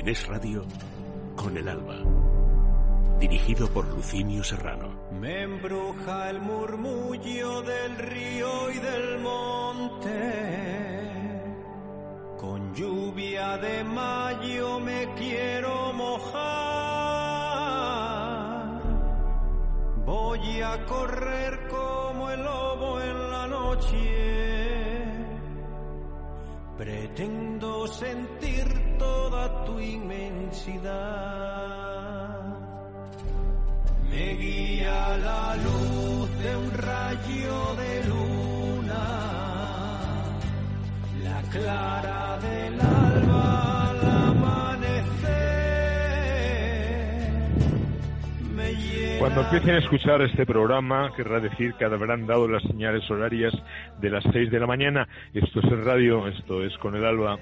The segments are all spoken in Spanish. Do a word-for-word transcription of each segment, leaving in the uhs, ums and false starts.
En Es Radio, Con el Alba. Dirigido por Lucinio Serrano. Me embruja el murmullo del río y del monte. Con lluvia de mayo me quiero mojar. Voy a correr como el lobo en la noche. Pretendo sentir toda tu inmensidad. Me guía la luz de un rayo de luna, la clara del alba al amanecer. Me llena... Cuando empiecen a escuchar este programa, querrá decir que habrán dado las señales horarias de las seis de la mañana. Esto es el radio, esto es Con el Alba.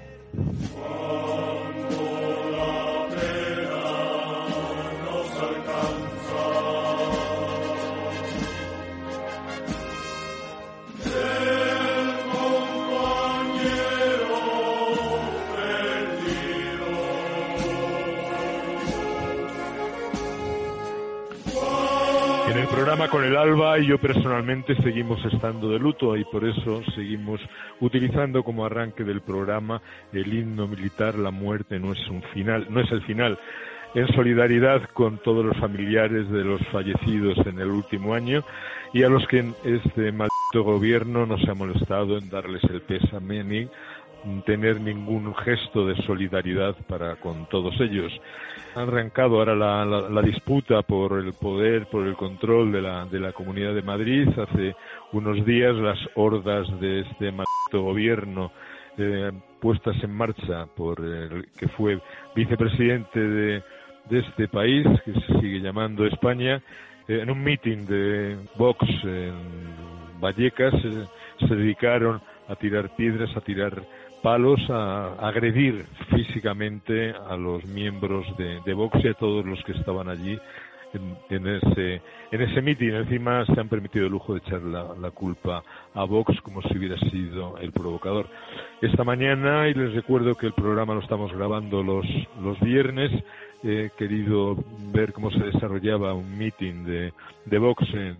En el programa Con el Alba y yo personalmente seguimos estando de luto y por eso seguimos utilizando como arranque del programa el himno militar La muerte no es un final, no es el final, en solidaridad con todos los familiares de los fallecidos en el último año y a los que este maldito gobierno no se ha molestado en darles el pésame ni tener ningún gesto de solidaridad para con todos ellos. Ha arrancado ahora la, la, la disputa por el poder, por el control de la, de la Comunidad de Madrid. Hace unos días las hordas de este maldito gobierno eh, puestas en marcha por el que fue vicepresidente de, de este país, que se sigue llamando España, eh, en un mitin de Vox en Vallecas eh, se dedicaron a tirar piedras, a tirar palos, a agredir físicamente a los miembros de, de Vox y a todos los que estaban allí en, en ese en ese mitin. Encima se han permitido el lujo de echar la, la culpa a Vox como si hubiera sido el provocador. Esta mañana, y les recuerdo que el programa lo estamos grabando los, los viernes, he querido ver cómo se desarrollaba un mitin de, de Vox en,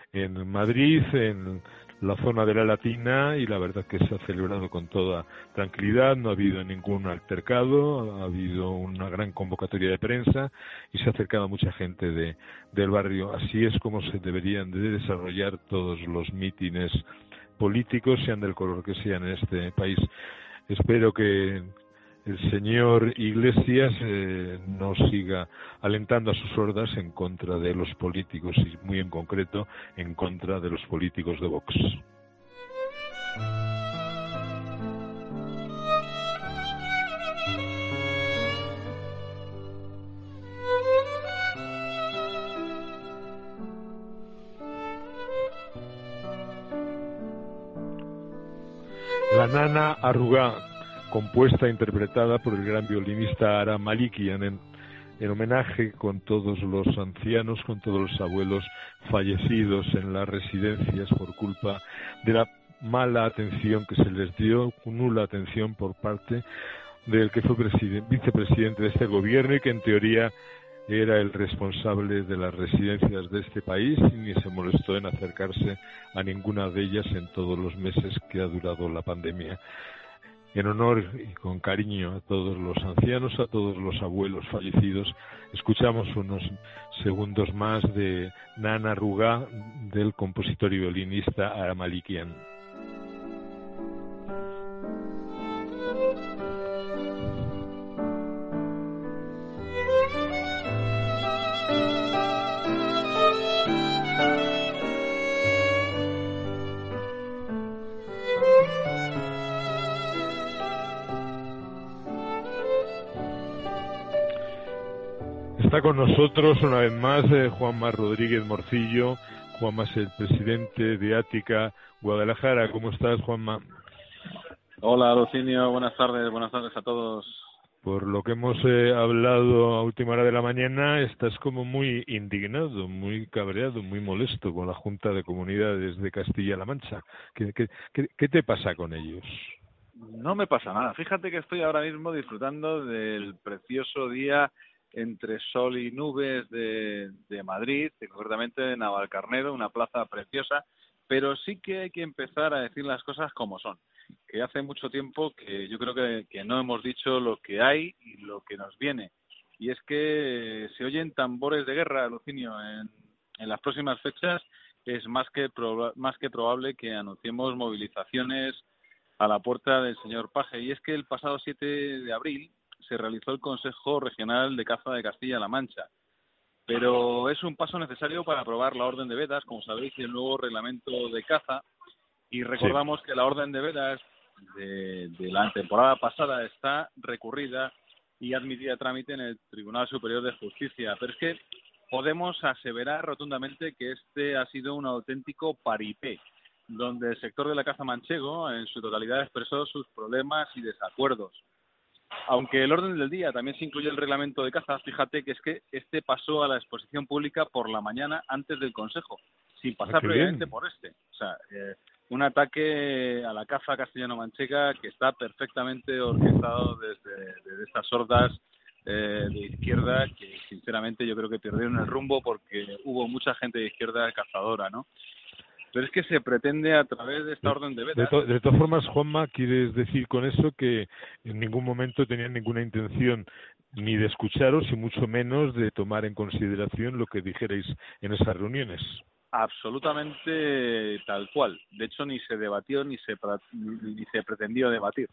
en Madrid, en la zona de la Latina, y la verdad que se ha celebrado con toda tranquilidad, no ha habido ningún altercado, ha habido una gran convocatoria de prensa y se ha acercado mucha gente de, del barrio. Así es como se deberían de desarrollar todos los mítines políticos, sean del color que sean en este país. Espero que el señor Iglesias eh, no siga alentando a sus hordas en contra de los políticos y muy en concreto en contra de los políticos de Vox. La nana arrugá, compuesta e interpretada por el gran violinista Ara Malikian en, en homenaje con todos los ancianos, con todos los abuelos fallecidos en las residencias por culpa de la mala atención que se les dio, nula atención por parte del que fue vicepresidente de este gobierno y que en teoría era el responsable de las residencias de este país y ni se molestó en acercarse a ninguna de ellas en todos los meses que ha durado la pandemia. En honor y con cariño a todos los ancianos, a todos los abuelos fallecidos, escuchamos unos segundos más de Nana Rugá del compositor y violinista Ara Malikian. Está con nosotros una vez más eh, Juanma Rodríguez Morcillo. Juanma es el presidente de Ática Guadalajara. ¿Cómo estás, Juanma? Hola, Lucinio. Buenas tardes. Buenas tardes a todos. Por lo que hemos eh, hablado a última hora de la mañana, estás como muy indignado, muy cabreado, muy molesto con la Junta de Comunidades de Castilla-La Mancha. ¿Qué, qué, qué, qué te pasa con ellos? No me pasa nada. Fíjate que estoy ahora mismo disfrutando del precioso día entre sol y nubes de, de Madrid, concretamente de Navalcarnero, una plaza preciosa, pero sí que hay que empezar a decir las cosas como son. Que hace mucho tiempo que yo creo que, que no hemos dicho lo que hay y lo que nos viene. Y es que se oyen tambores de guerra, Lucinio, en, en las próximas fechas. Es más que proba- más que probable que anunciemos movilizaciones a la puerta del señor Paje. Y es que el pasado siete de abril se realizó el Consejo Regional de Caza de Castilla-La Mancha. Pero es un paso necesario para aprobar la Orden de Vedas, como sabéis, y el nuevo reglamento de caza. Y recordamos sí. que la Orden de Vedas de, de la temporada pasada está recurrida y admitida a trámite en el Tribunal Superior de Justicia. Pero es que podemos aseverar rotundamente que este ha sido un auténtico paripé, donde el sector de la caza manchego en su totalidad expresó sus problemas y desacuerdos. Aunque el orden del día también se incluye el reglamento de caza, fíjate que es que este pasó a la exposición pública por la mañana antes del Consejo, sin pasar ah, previamente bien. por este. O sea, eh, un ataque a la caza castellano-manchega que está perfectamente orquestado desde, desde estas hordas eh, de izquierda que, sinceramente, yo creo que perdieron el rumbo porque hubo mucha gente de izquierda cazadora, ¿no? Pero es que se pretende a través de esta orden de vedas. De, to, de todas formas, Juanma, ¿quieres decir con eso que en ningún momento tenían ninguna intención ni de escucharos y mucho menos de tomar en consideración lo que dijerais en esas reuniones? Absolutamente tal cual. De hecho, ni se debatió ni se ni se pretendió debatir.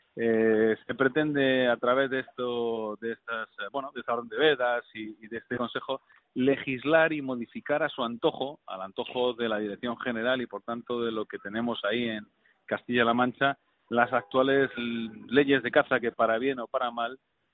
Eh, se pretende a través de esto, de estas, bueno, de esta orden de vedas y, y de este consejo, legislar y modificar a su antojo, al antojo de la Dirección General y por tanto de lo que tenemos ahí en Castilla-La Mancha, las actuales leyes de caza que para bien o para mal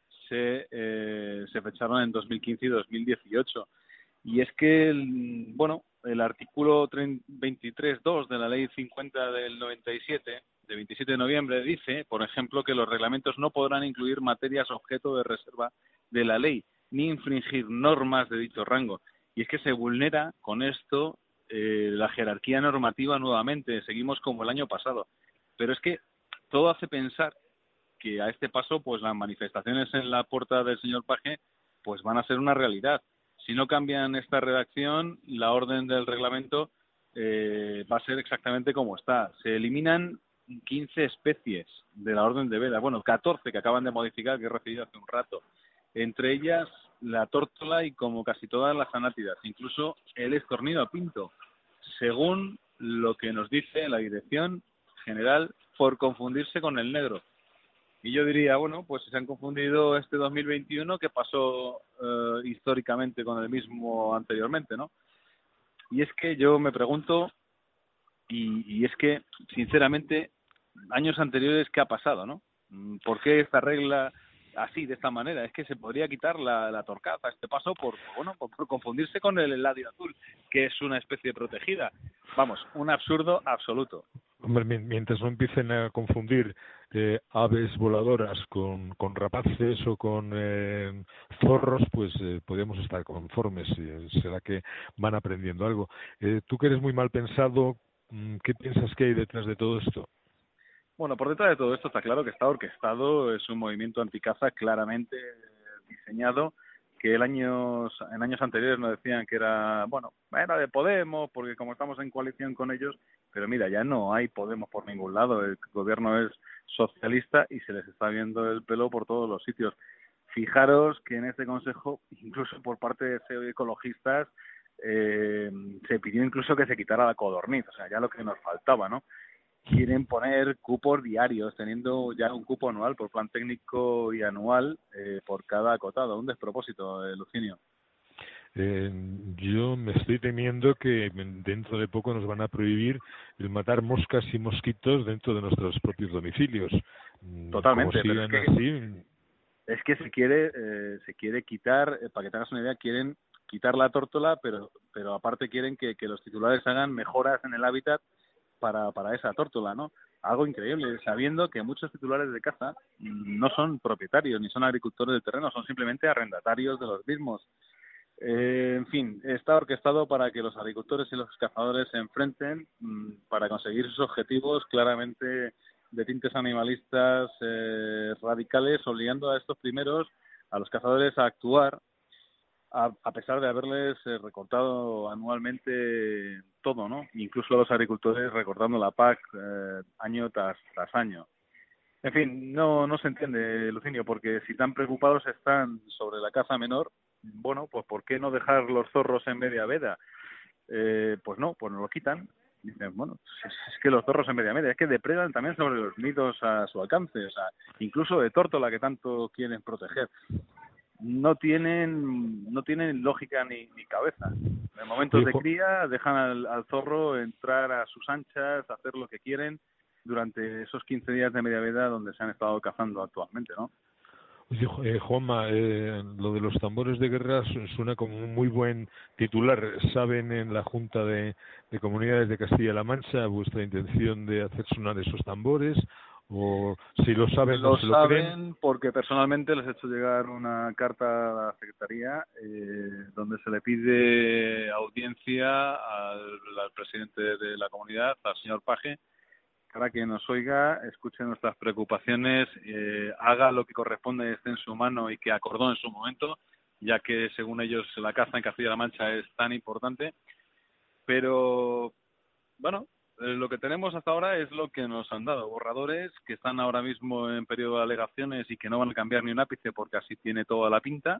se, eh, se fecharon en dos mil quince y dos mil dieciocho. Y es que, el, bueno, el artículo veintitrés punto dos de la Ley cincuenta del noventa y siete, de veintisiete de noviembre, dice, por ejemplo, que los reglamentos no podrán incluir materias objeto de reserva de la ley, ni infringir normas de dicho rango. Y es que se vulnera con esto eh, la jerarquía normativa nuevamente. Seguimos como el año pasado. Pero es que todo hace pensar que a este paso, pues las manifestaciones en la puerta del señor Paje, pues van a ser una realidad. Si no cambian esta redacción, la orden del reglamento eh, va a ser exactamente como está. Se eliminan quince especies de la orden de vedas, bueno, catorce que acaban de modificar, que he recibido hace un rato. Entre ellas la tórtola y, como casi todas, las anátidas, incluso el estornido a pinto, según lo que nos dice la Dirección General, por confundirse con el negro. Y yo diría, bueno, pues se han confundido este dos mil veintiuno que pasó eh, históricamente con el mismo anteriormente, ¿no? Y es que yo me pregunto, y, y es que, sinceramente, años anteriores, ¿qué ha pasado, no? ¿Por qué esta regla así, de esta manera? Es que se podría quitar la, la torcaza. Este paso por, bueno, por, por confundirse con el eladio azul, que es una especie protegida. Vamos, un absurdo absoluto. Hombre, mientras no empiecen a confundir eh, aves voladoras con, con rapaces o con eh, zorros, pues eh, podemos estar conformes. Eh, será que van aprendiendo algo. Eh, tú que eres muy mal pensado, ¿qué piensas que hay detrás de todo esto? Bueno, por detrás de todo esto está claro que está orquestado, es un movimiento anticaza claramente diseñado, que el años, en años anteriores nos decían que era, bueno, era de Podemos, porque como estamos en coalición con ellos, pero mira, ya no hay Podemos por ningún lado, el gobierno es socialista y se les está viendo el pelo por todos los sitios. Fijaros que en este consejo, incluso por parte de ecologistas, eh, se pidió incluso que se quitara la codorniz, o sea, ya lo que nos faltaba, ¿no? Quieren poner cupos diarios, teniendo ya un cupo anual por plan técnico y anual eh, por cada acotado. Un despropósito, eh, Lucinio. Eh, yo me estoy temiendo que dentro de poco nos van a prohibir el matar moscas y mosquitos dentro de nuestros propios domicilios. Totalmente. Como sigan pero es que, así... es que se quiere eh, se quiere quitar, eh, para que te hagas una idea, quieren quitar la tórtola, pero pero aparte quieren que, que los titulares hagan mejoras en el hábitat para para esa tórtola, ¿no? Algo increíble, sabiendo que muchos titulares de caza no son propietarios ni son agricultores del terreno, son simplemente arrendatarios de los mismos. Eh, en fin, está orquestado para que los agricultores y los cazadores se enfrenten mmm, para conseguir sus objetivos claramente de tintes animalistas eh, radicales, obligando a estos primeros, a los cazadores, a actuar, a, a pesar de haberles eh, recortado anualmente todo, ¿no? Incluso a los agricultores recortando la P A C eh, año tras, tras año. En fin, no, no se entiende, Lucinio, porque si tan preocupados están sobre la caza menor, bueno, pues ¿por qué no dejar los zorros en media veda? Eh, pues no, pues nos lo quitan. Dicen, bueno, es, es que los zorros en media media, es que depredan también sobre los nidos a su alcance, o sea, incluso de tórtola que tanto quieren proteger. No tienen no tienen lógica ni, ni cabeza. En momentos de cría dejan al, al zorro entrar a sus anchas, hacer lo que quieren durante esos quince días de media veda donde se han estado cazando actualmente, ¿no? Oye, eh, Juanma, eh, lo de los tambores de guerra suena como un muy buen titular. ¿Saben en la Junta de, de Comunidades de Castilla-La Mancha vuestra intención de hacer sonar esos tambores? ¿O si lo saben, lo no se lo saben creen? Porque personalmente les he hecho llegar una carta a la Secretaría eh, donde se le pide audiencia al, al presidente de la comunidad, al señor Paje, para que nos oiga, escuche nuestras preocupaciones, eh, haga lo que corresponde, esté en su mano y que acordó en su momento, ya que según ellos la caza en Castilla-La Mancha es tan importante. Pero, bueno, eh, lo que tenemos hasta ahora es lo que nos han dado, borradores que están ahora mismo en periodo de alegaciones y que no van a cambiar ni un ápice porque así tiene toda la pinta.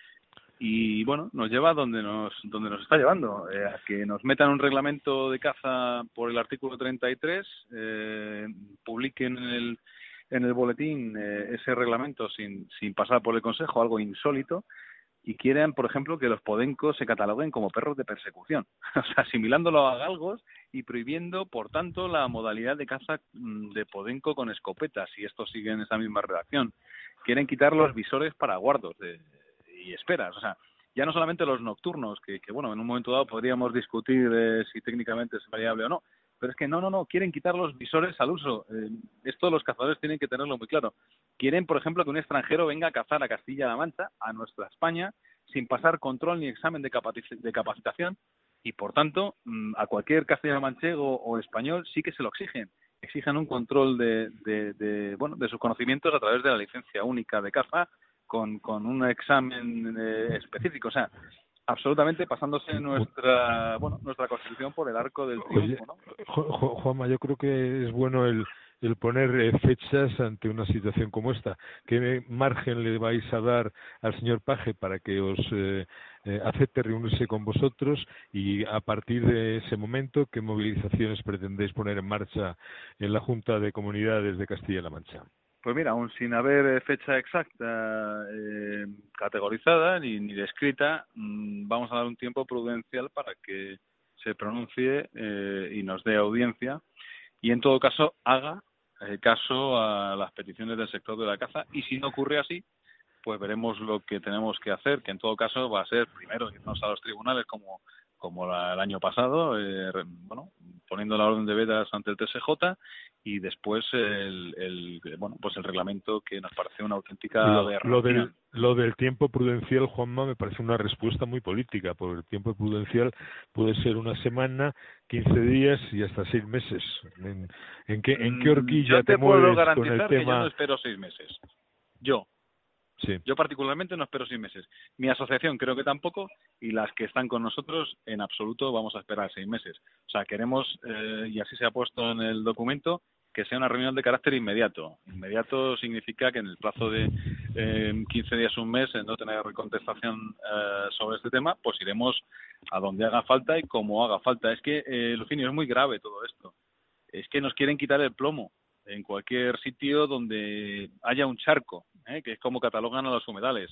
Y bueno, nos lleva donde nos donde nos está llevando, eh, a que nos metan un reglamento de caza por el artículo treinta y tres, eh, publiquen en el en el boletín eh, ese reglamento sin sin pasar por el Consejo, algo insólito, y quieren, por ejemplo, que los podencos se cataloguen como perros de persecución, o sea, asimilándolo a galgos y prohibiendo, por tanto, la modalidad de caza de podenco con escopetas, y esto sigue en esa misma redacción. Quieren quitar los visores para guardos de y esperas, o sea, ya no solamente los nocturnos, que, que bueno, en un momento dado podríamos discutir eh, si técnicamente es variable o no, pero es que no, no, no, quieren quitar los visores al uso. Eh, esto los cazadores tienen que tenerlo muy claro. Quieren, por ejemplo, que un extranjero venga a cazar a Castilla-La Mancha, a nuestra España, sin pasar control ni examen de, capaci- de capacitación, y por tanto, a cualquier castellano-manchego o español sí que se lo exigen. Exigen un control de, de, de, bueno, de sus conocimientos a través de la licencia única de caza, con, con un examen eh, específico, o sea, absolutamente pasándose nuestra bueno nuestra Constitución por el arco del triunfo, ¿no? Oye, Juanma, yo creo que es bueno el, el poner eh, fechas ante una situación como esta. ¿Qué margen le vais a dar al señor Paje para que os eh, eh, acepte reunirse con vosotros y a partir de ese momento qué movilizaciones pretendéis poner en marcha en la Junta de Comunidades de Castilla-La Mancha? Pues mira, aún sin haber fecha exacta eh, categorizada ni, ni descrita, mmm, vamos a dar un tiempo prudencial para que se pronuncie eh, y nos dé audiencia y en todo caso haga eh, caso a las peticiones del sector de la caza, y si no ocurre así, pues veremos lo que tenemos que hacer, que en todo caso va a ser primero irnos a los tribunales como como la, el año pasado, eh, bueno, poniendo la orden de vedas ante el T S J, y después el, el bueno pues el reglamento, que nos parece una auténtica lo, aberración. Lo del, lo del tiempo prudencial, Juanma, me parece una respuesta muy política, porque el tiempo prudencial puede ser una semana, quince días y hasta seis meses. ¿En, en qué en qué horquilla yo te, te puedo mueves garantizar con el que tema? yo no espero seis meses. Yo. Sí. Yo particularmente no espero seis meses. Mi asociación creo que tampoco, y las que están con nosotros en absoluto vamos a esperar seis meses. O sea, queremos, eh, y así se ha puesto en el documento, que sea una reunión de carácter inmediato. Inmediato significa que en el plazo de eh, quince días, un mes, en no tener contestación eh, sobre este tema, pues iremos a donde haga falta y como haga falta. Es que, eh, Lucinio, es muy grave todo esto. Es que nos quieren quitar el plomo en cualquier sitio donde haya un charco, ¿eh? Que es como catalogan a los humedales,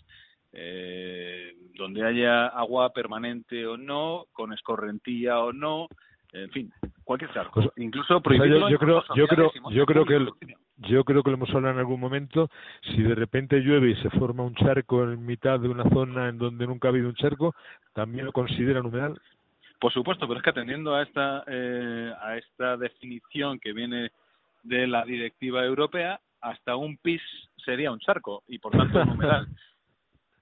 eh, donde haya agua permanente o no, con escorrentía o no, en fin, cualquier charco, Pues, incluso prohibirlo. O sea, yo, yo creo, yo creo, yo creo que el, yo creo que lo hemos hablado en algún momento. Si de repente llueve y se forma un charco en mitad de una zona en donde nunca ha habido un charco, ¿también lo consideran humedal? Por supuesto, pero es que atendiendo a esta eh, a esta definición que viene de la directiva europea, hasta un pis sería un charco y por tanto un humedal.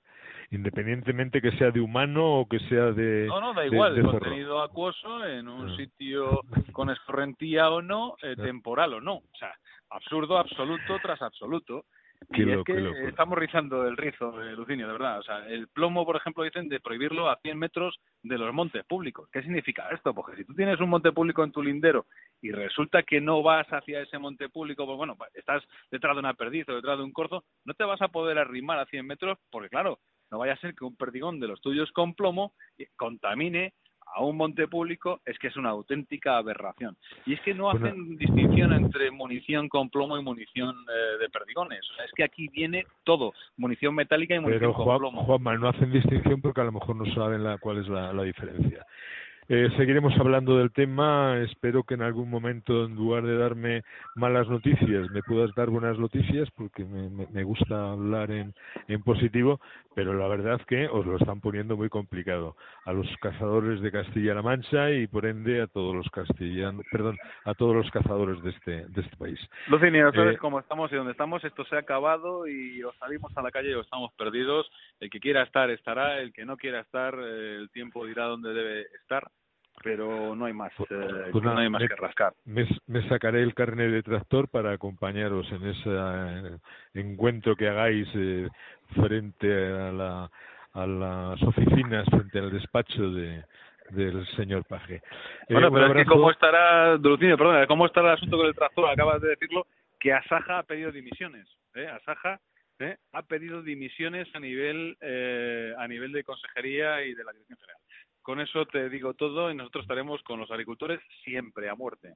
independientemente que sea de humano o que sea de No, no, da de, igual, de el zorro. contenido acuoso en un Ah. sitio con escorrentía o no, eh, temporal o no. O sea, absurdo absoluto tras absoluto. Qué Y es loco, que qué loco. estamos rizando el rizo, eh, Lucinio, de verdad. O sea, el plomo, por ejemplo, dicen de prohibirlo a cien metros de los montes públicos. ¿Qué significa esto? Porque si tú tienes un monte público en tu lindero y resulta que no vas hacia ese monte público, pues bueno, estás detrás de una perdiz o detrás de un corzo, no te vas a poder arrimar a cien metros porque, claro, no vaya a ser que un perdigón de los tuyos con plomo contamine a un monte público. Es que es una auténtica aberración. Y es que no hacen Bueno. distinción entre munición con plomo y munición eh, de perdigones. O sea, es que aquí viene todo, munición metálica y munición Pero con Juan, plomo. Juanma, no hacen distinción porque a lo mejor no saben la, cuál es la, la diferencia. Eh, seguiremos hablando del tema. Espero que en algún momento, en lugar de darme malas noticias, me puedas dar buenas noticias, porque me, me, me gusta hablar en, en positivo, pero la verdad que os lo están poniendo muy complicado a los cazadores de Castilla-La Mancha y por ende a todos los castellanos, perdón, a todos los cazadores de este de este país. Lucinio, sabes Eh, cómo estamos y dónde estamos. Esto se ha acabado y o salimos a la calle o estamos perdidos. El que quiera estar estará, el que no quiera estar, eh, el tiempo dirá dónde debe estar. Pero no hay más, eh, Pues no nada, hay más me, que rascar. Me, me sacaré el carnet de tractor para acompañaros en ese eh, encuentro que hagáis eh, frente a, la, a las oficinas, frente al despacho de del señor Paje. Eh, Bueno, pero es abrazo. que cómo estará, Lucinio, perdona, cómo estará el asunto con el tractor, acabas de decirlo, que Asaja ha pedido dimisiones, ¿eh? Asaja ¿eh? ha pedido dimisiones a nivel eh, a nivel de consejería y de la dirección general. Con eso te digo todo y nosotros estaremos con los agricultores siempre a muerte.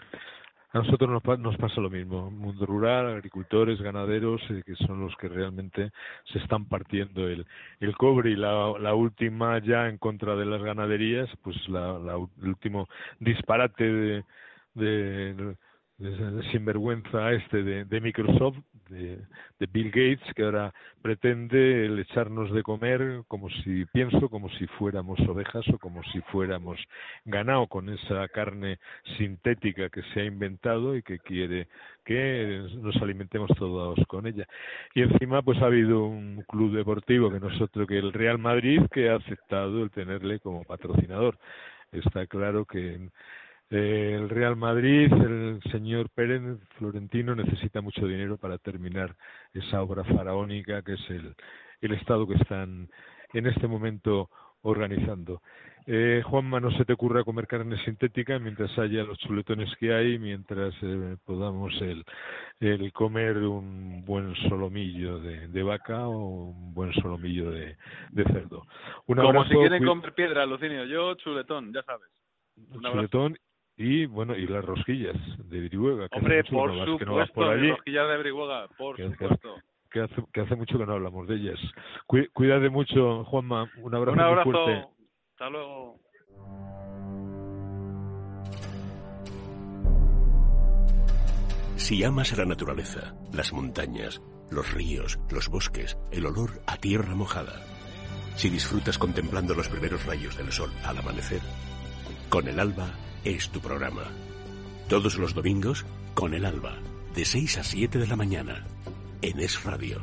A nosotros nos, pa- nos pasa lo mismo, mundo rural, agricultores, ganaderos, eh, que son los que realmente se están partiendo el, el cobre, y la, la última ya en contra de las ganaderías, pues la, la, el último disparate de, de, de, de sinvergüenza este de, de Microsoft, de, de Bill Gates, que ahora pretende el echarnos de comer como si, pienso, como si fuéramos ovejas o como si fuéramos ganado, con esa carne sintética que se ha inventado y que quiere que nos alimentemos todos con ella. Y encima pues ha habido un club deportivo que nosotros, que el Real Madrid, que ha aceptado el tenerle como patrocinador. Está claro que Eh, el Real Madrid, el señor Pérez Florentino, necesita mucho dinero para terminar esa obra faraónica que es el, el Estado que están en este momento organizando. Eh, Juanma, no se te ocurra comer carne sintética mientras haya los chuletones que hay, mientras eh, podamos el, el comer un buen solomillo de, de vaca o un buen solomillo de, de cerdo. Un Como abrazo, si quieren cuí- comer piedra, Lucinio, yo chuletón, ya sabes. Un abrazo. chuletón. Y bueno, y las rosquillas de Brihuega, que Hombre, hace mucho por que no vas, que no vas por supuesto, allí, mis rosquillas de Brihuega, por que, que- supuesto. que hace, que hace mucho que no hablamos de ellas. Cuí- Cuídate mucho, Juanma, un abrazo, Un muy abrazo, fuerte. hasta luego. Si amas la naturaleza, las montañas, los ríos, los bosques, el olor a tierra mojada, si disfrutas contemplando los primeros rayos del sol al amanecer, Con el Alba es tu programa. Todos los domingos, Con el Alba, de seis a siete de la mañana, en Es Radio.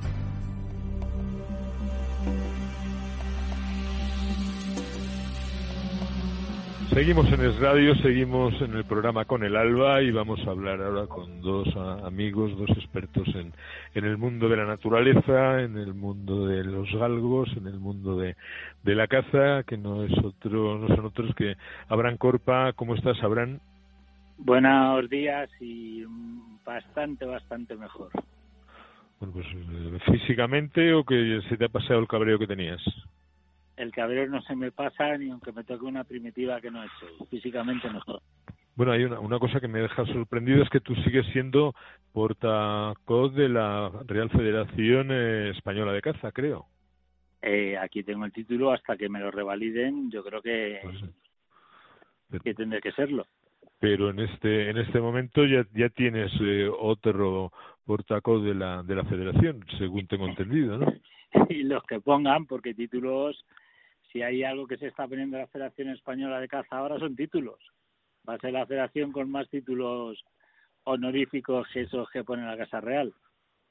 Seguimos en Es Radio, seguimos en el programa Con el Alba y vamos a hablar ahora con dos a, amigos, dos expertos en, en el mundo de la naturaleza, en el mundo de los galgos, en el mundo de, de la caza, que no es otro, no son otros que Abraham Corpa. ¿Cómo estás, Abraham? Buenos días y bastante, bastante mejor. Bueno, pues eh, físicamente, o que se te ha pasado el cabreo que tenías. El cabreo no se me pasa ni aunque me toque una primitiva que no he hecho. Físicamente mejor. Bueno, hay una, una cosa que me deja sorprendido, es que tú sigues siendo portavoz de la Real Federación eh, Española de Caza, creo. Eh, aquí tengo el título hasta que me lo revaliden. Yo creo que, Pues, pero, que tendré que serlo. pero en este en este momento ya ya tienes eh, otro portavoz de la de la Federación, según tengo entendido, ¿no? Y los que pongan, porque títulos, si hay algo que se está poniendo en la Federación Española de Caza ahora son títulos. Va a ser la federación con más títulos honoríficos que esos que pone la Casa Real.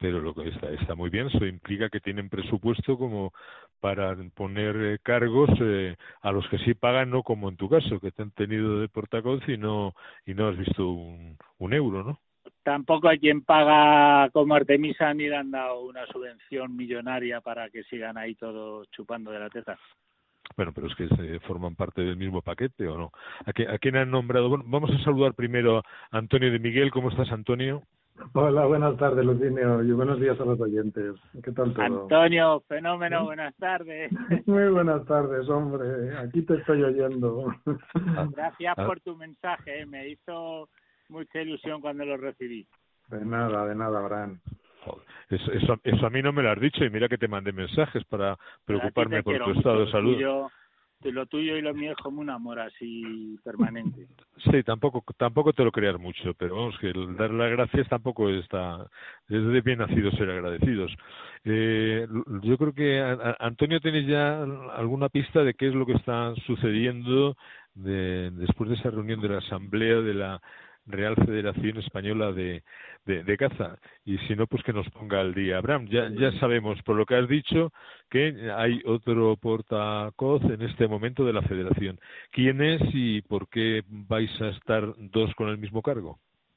pero lo que está, está muy bien, eso implica que tienen presupuesto como para poner eh, cargos eh, a los que sí pagan, no como en tu caso, que te han tenido de portacoz y no y no has visto un, un euro, ¿no? Tampoco hay quien paga como Artemisa ni le han dado una subvención millonaria para que sigan ahí todos chupando de la teta. Bueno, pero es que se forman parte del mismo paquete, ¿o no? ¿A, qué, a quién han nombrado? Bueno, vamos a saludar primero a Antonio de Miguel. ¿Cómo estás, Antonio? Hola, buenas tardes, Lucinio, y buenos días a los oyentes. ¿Qué tal todo? Antonio, fenómeno, ¿sí? Buenas tardes. Muy buenas tardes, hombre. Aquí te estoy oyendo. Gracias por tu mensaje, me hizo mucha ilusión cuando lo recibí. De nada, de nada, Abraham. Eso, eso, eso a mí no me lo has dicho y mira que te mandé mensajes para preocuparme por tu estado de salud. Tuyo, lo tuyo y lo mío es como un amor así permanente. Sí, tampoco tampoco te lo creas mucho, pero vamos, que el dar las gracias tampoco está... Es de bien nacido ser agradecidos. Eh, yo creo que, a, a, Antonio, ¿tienes ya alguna pista de qué es lo que está sucediendo de, después de esa reunión de la Asamblea de la Real Federación Española de, de, de Caza? Y si no, pues que nos ponga al día. Abraham, ya, ya sabemos, por lo que has dicho, que hay otro portacoz en este momento de la Federación. ¿Quién es y por qué vais a estar dos con el mismo cargo?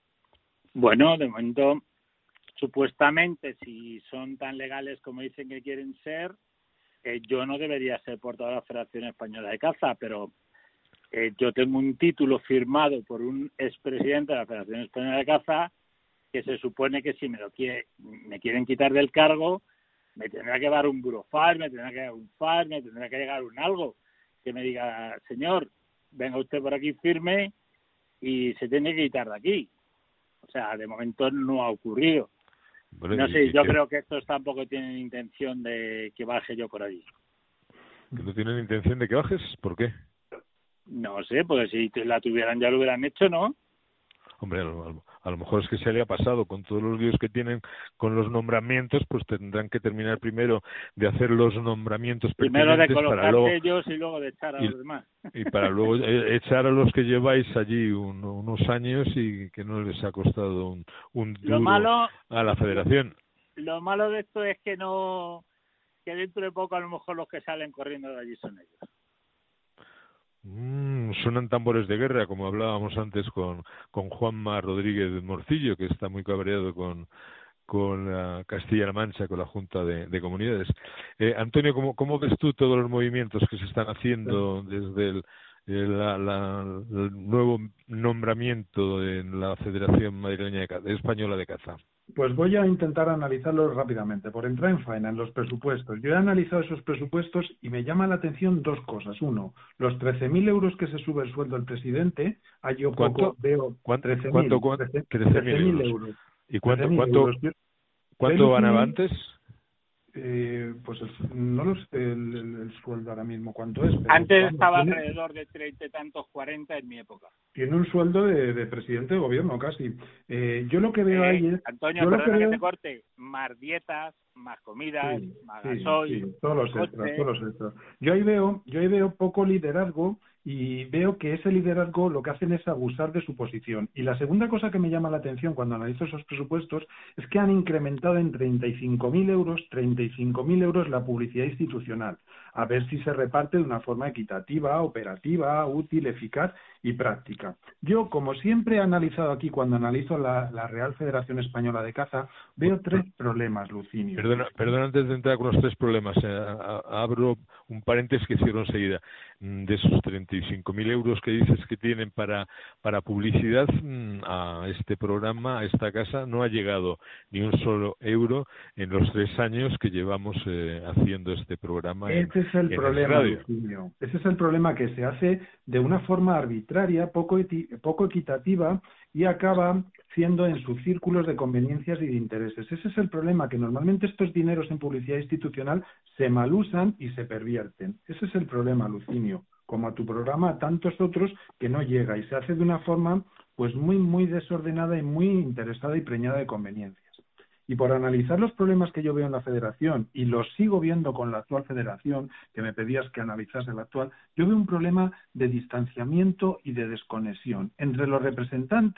Bueno, de momento, supuestamente, si son tan legales como dicen que quieren ser, eh, yo no debería ser portavoz de la Federación Española de Caza, pero Eh, yo tengo un título firmado por un expresidente de la Federación Española de Caza que se supone que si me lo quiere, me quieren quitar del cargo, me tendrá que dar un burofax, me tendrá que dar un fax, me tendrá que llegar un algo que me diga, señor, venga usted por aquí firme y se tiene que quitar de aquí. O sea, de momento no ha ocurrido. Bueno, no sé, yo que... creo que estos tampoco tienen intención de que baje yo por allí. ¿Que no tienen intención de que bajes? ¿Por qué? No sé, pues si la tuvieran ya lo hubieran hecho, ¿no? Hombre, a lo, a lo mejor es que se le ha pasado con todos los líos que tienen con los nombramientos, pues tendrán que terminar primero de hacer los nombramientos primero pertinentes de colocarse para luego, ellos y luego de echar a y, los demás. Y para luego echar a los que lleváis allí un, unos años y que no les ha costado un, un duro lo malo, a la Federación. Lo malo de esto es que no, que dentro de poco a lo mejor los que salen corriendo de allí son ellos. Mm, suenan tambores de guerra, como hablábamos antes con, con Juanma Rodríguez de Morcillo, que está muy cabreado con, con la Castilla-La Mancha, con la Junta de, de Comunidades. Eh, Antonio, ¿cómo, ¿cómo ves tú todos los movimientos que se están haciendo desde el, el, la, la, el nuevo nombramiento en la Federación Madrileña de Caza, Española de Caza? Pues voy a intentar analizarlo rápidamente, por entrar en faena, en los presupuestos. Yo he analizado esos presupuestos y me llama la atención dos cosas. Uno, los trece mil euros que se sube el sueldo del presidente, ahí yo poco veo trece mil euros. ¿Y cuánto, cuánto, cuánto ganaba antes? Eh, pues el, no lo sé el, el, el sueldo ahora mismo cuánto es. Pero antes vamos, estaba tiene, alrededor de treinta y tantos, cuarenta en mi época. Tiene un sueldo de, de presidente de gobierno casi. Eh, yo lo que veo eh, ahí es... Antonio, yo perdona lo que, que veo... te corte, más dietas, más comidas, sí, más sí, gasoil, sí, todos los extras, todos los extras. Yo ahí veo, yo ahí veo poco liderazgo y veo que ese liderazgo lo que hacen es abusar de su posición. Y la segunda cosa que me llama la atención cuando analizo esos presupuestos es que han incrementado en treinta y cinco mil euros, treinta y cinco mil euros la publicidad institucional. A ver si se reparte de una forma equitativa, operativa, útil, eficaz y práctica. Yo, como siempre he analizado aquí cuando analizo la, la Real Federación Española de Caza, veo tres problemas, Lucinio. Perdona, perdona antes de entrar con los tres problemas, eh, abro un paréntesis que cierro enseguida. De esos treinta y cinco mil euros que dices que tienen para, para publicidad, a este programa, a esta casa, no ha llegado ni un solo euro en los tres años que llevamos eh, haciendo este programa. Ese en, es el en problema, el Lucinio. Ese es el problema, que se hace de una forma arbitraria, poco, poco equitativa y acaba siendo en sus círculos de conveniencias y de intereses. Ese es el problema, que normalmente estos dineros en publicidad institucional se malusan y se pervierten. Ese es el problema, Lucinio. Como a tu programa, a tantos otros, que no llega y se hace de una forma pues muy, muy desordenada y muy interesada y preñada de conveniencias. Y por analizar los problemas que yo veo en la federación, y los sigo viendo con la actual federación, que me pedías que analizase la actual, yo veo un problema de distanciamiento y de desconexión entre los representantes,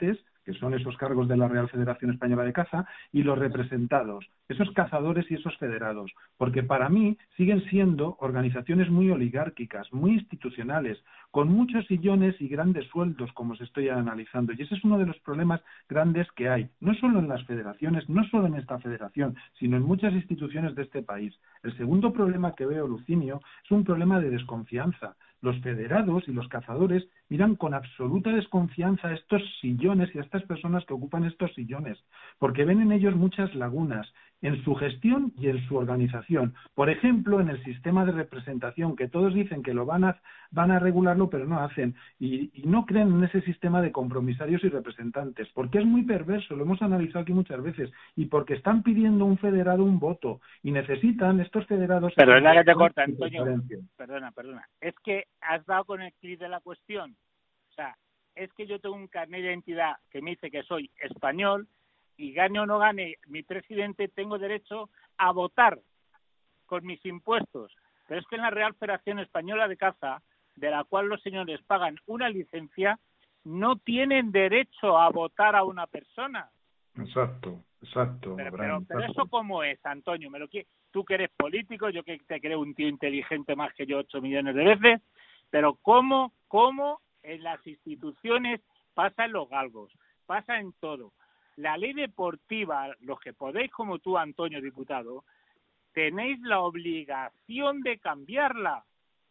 que son esos cargos de la Real Federación Española de Caza, y los representados, esos cazadores y esos federados, porque para mí siguen siendo organizaciones muy oligárquicas, muy institucionales, con muchos sillones y grandes sueldos, como se estoy analizando, y ese es uno de los problemas grandes que hay, no solo en las federaciones, no solo en esta federación, sino en muchas instituciones de este país. El segundo problema que veo, Lucinio, es un problema de desconfianza. Los federados y los cazadores miran con absoluta desconfianza a estos sillones y a estas personas que ocupan estos sillones, porque ven en ellos muchas lagunas en su gestión y en su organización. Por ejemplo, en el sistema de representación, que todos dicen que lo van a, van a regularlo, pero no hacen, y, y no creen en ese sistema de compromisarios y representantes, porque es muy perverso, lo hemos analizado aquí muchas veces, y porque están pidiendo un federado un voto, y necesitan estos federados... Perdona que te corta, Antonio, perdona, perdona, es que has dado con el clic de la cuestión. O sea, es que yo tengo un carnet de identidad que me dice que soy español, y gane o no gane mi presidente, tengo derecho a votar con mis impuestos. Pero es que en la Real Federación Española de Caza, de la cual los señores pagan una licencia, no tienen derecho a votar a una persona. Exacto, exacto. Pero, Abraham, pero, pero exacto. eso cómo es, Antonio, me lo quiere. Tú que eres político, yo que te creo un tío inteligente más que yo ocho millones de veces, pero cómo, cómo en las instituciones pasa en los galgos, pasa en todo. La ley deportiva, los que podéis como tú, Antonio, diputado, tenéis la obligación de cambiarla.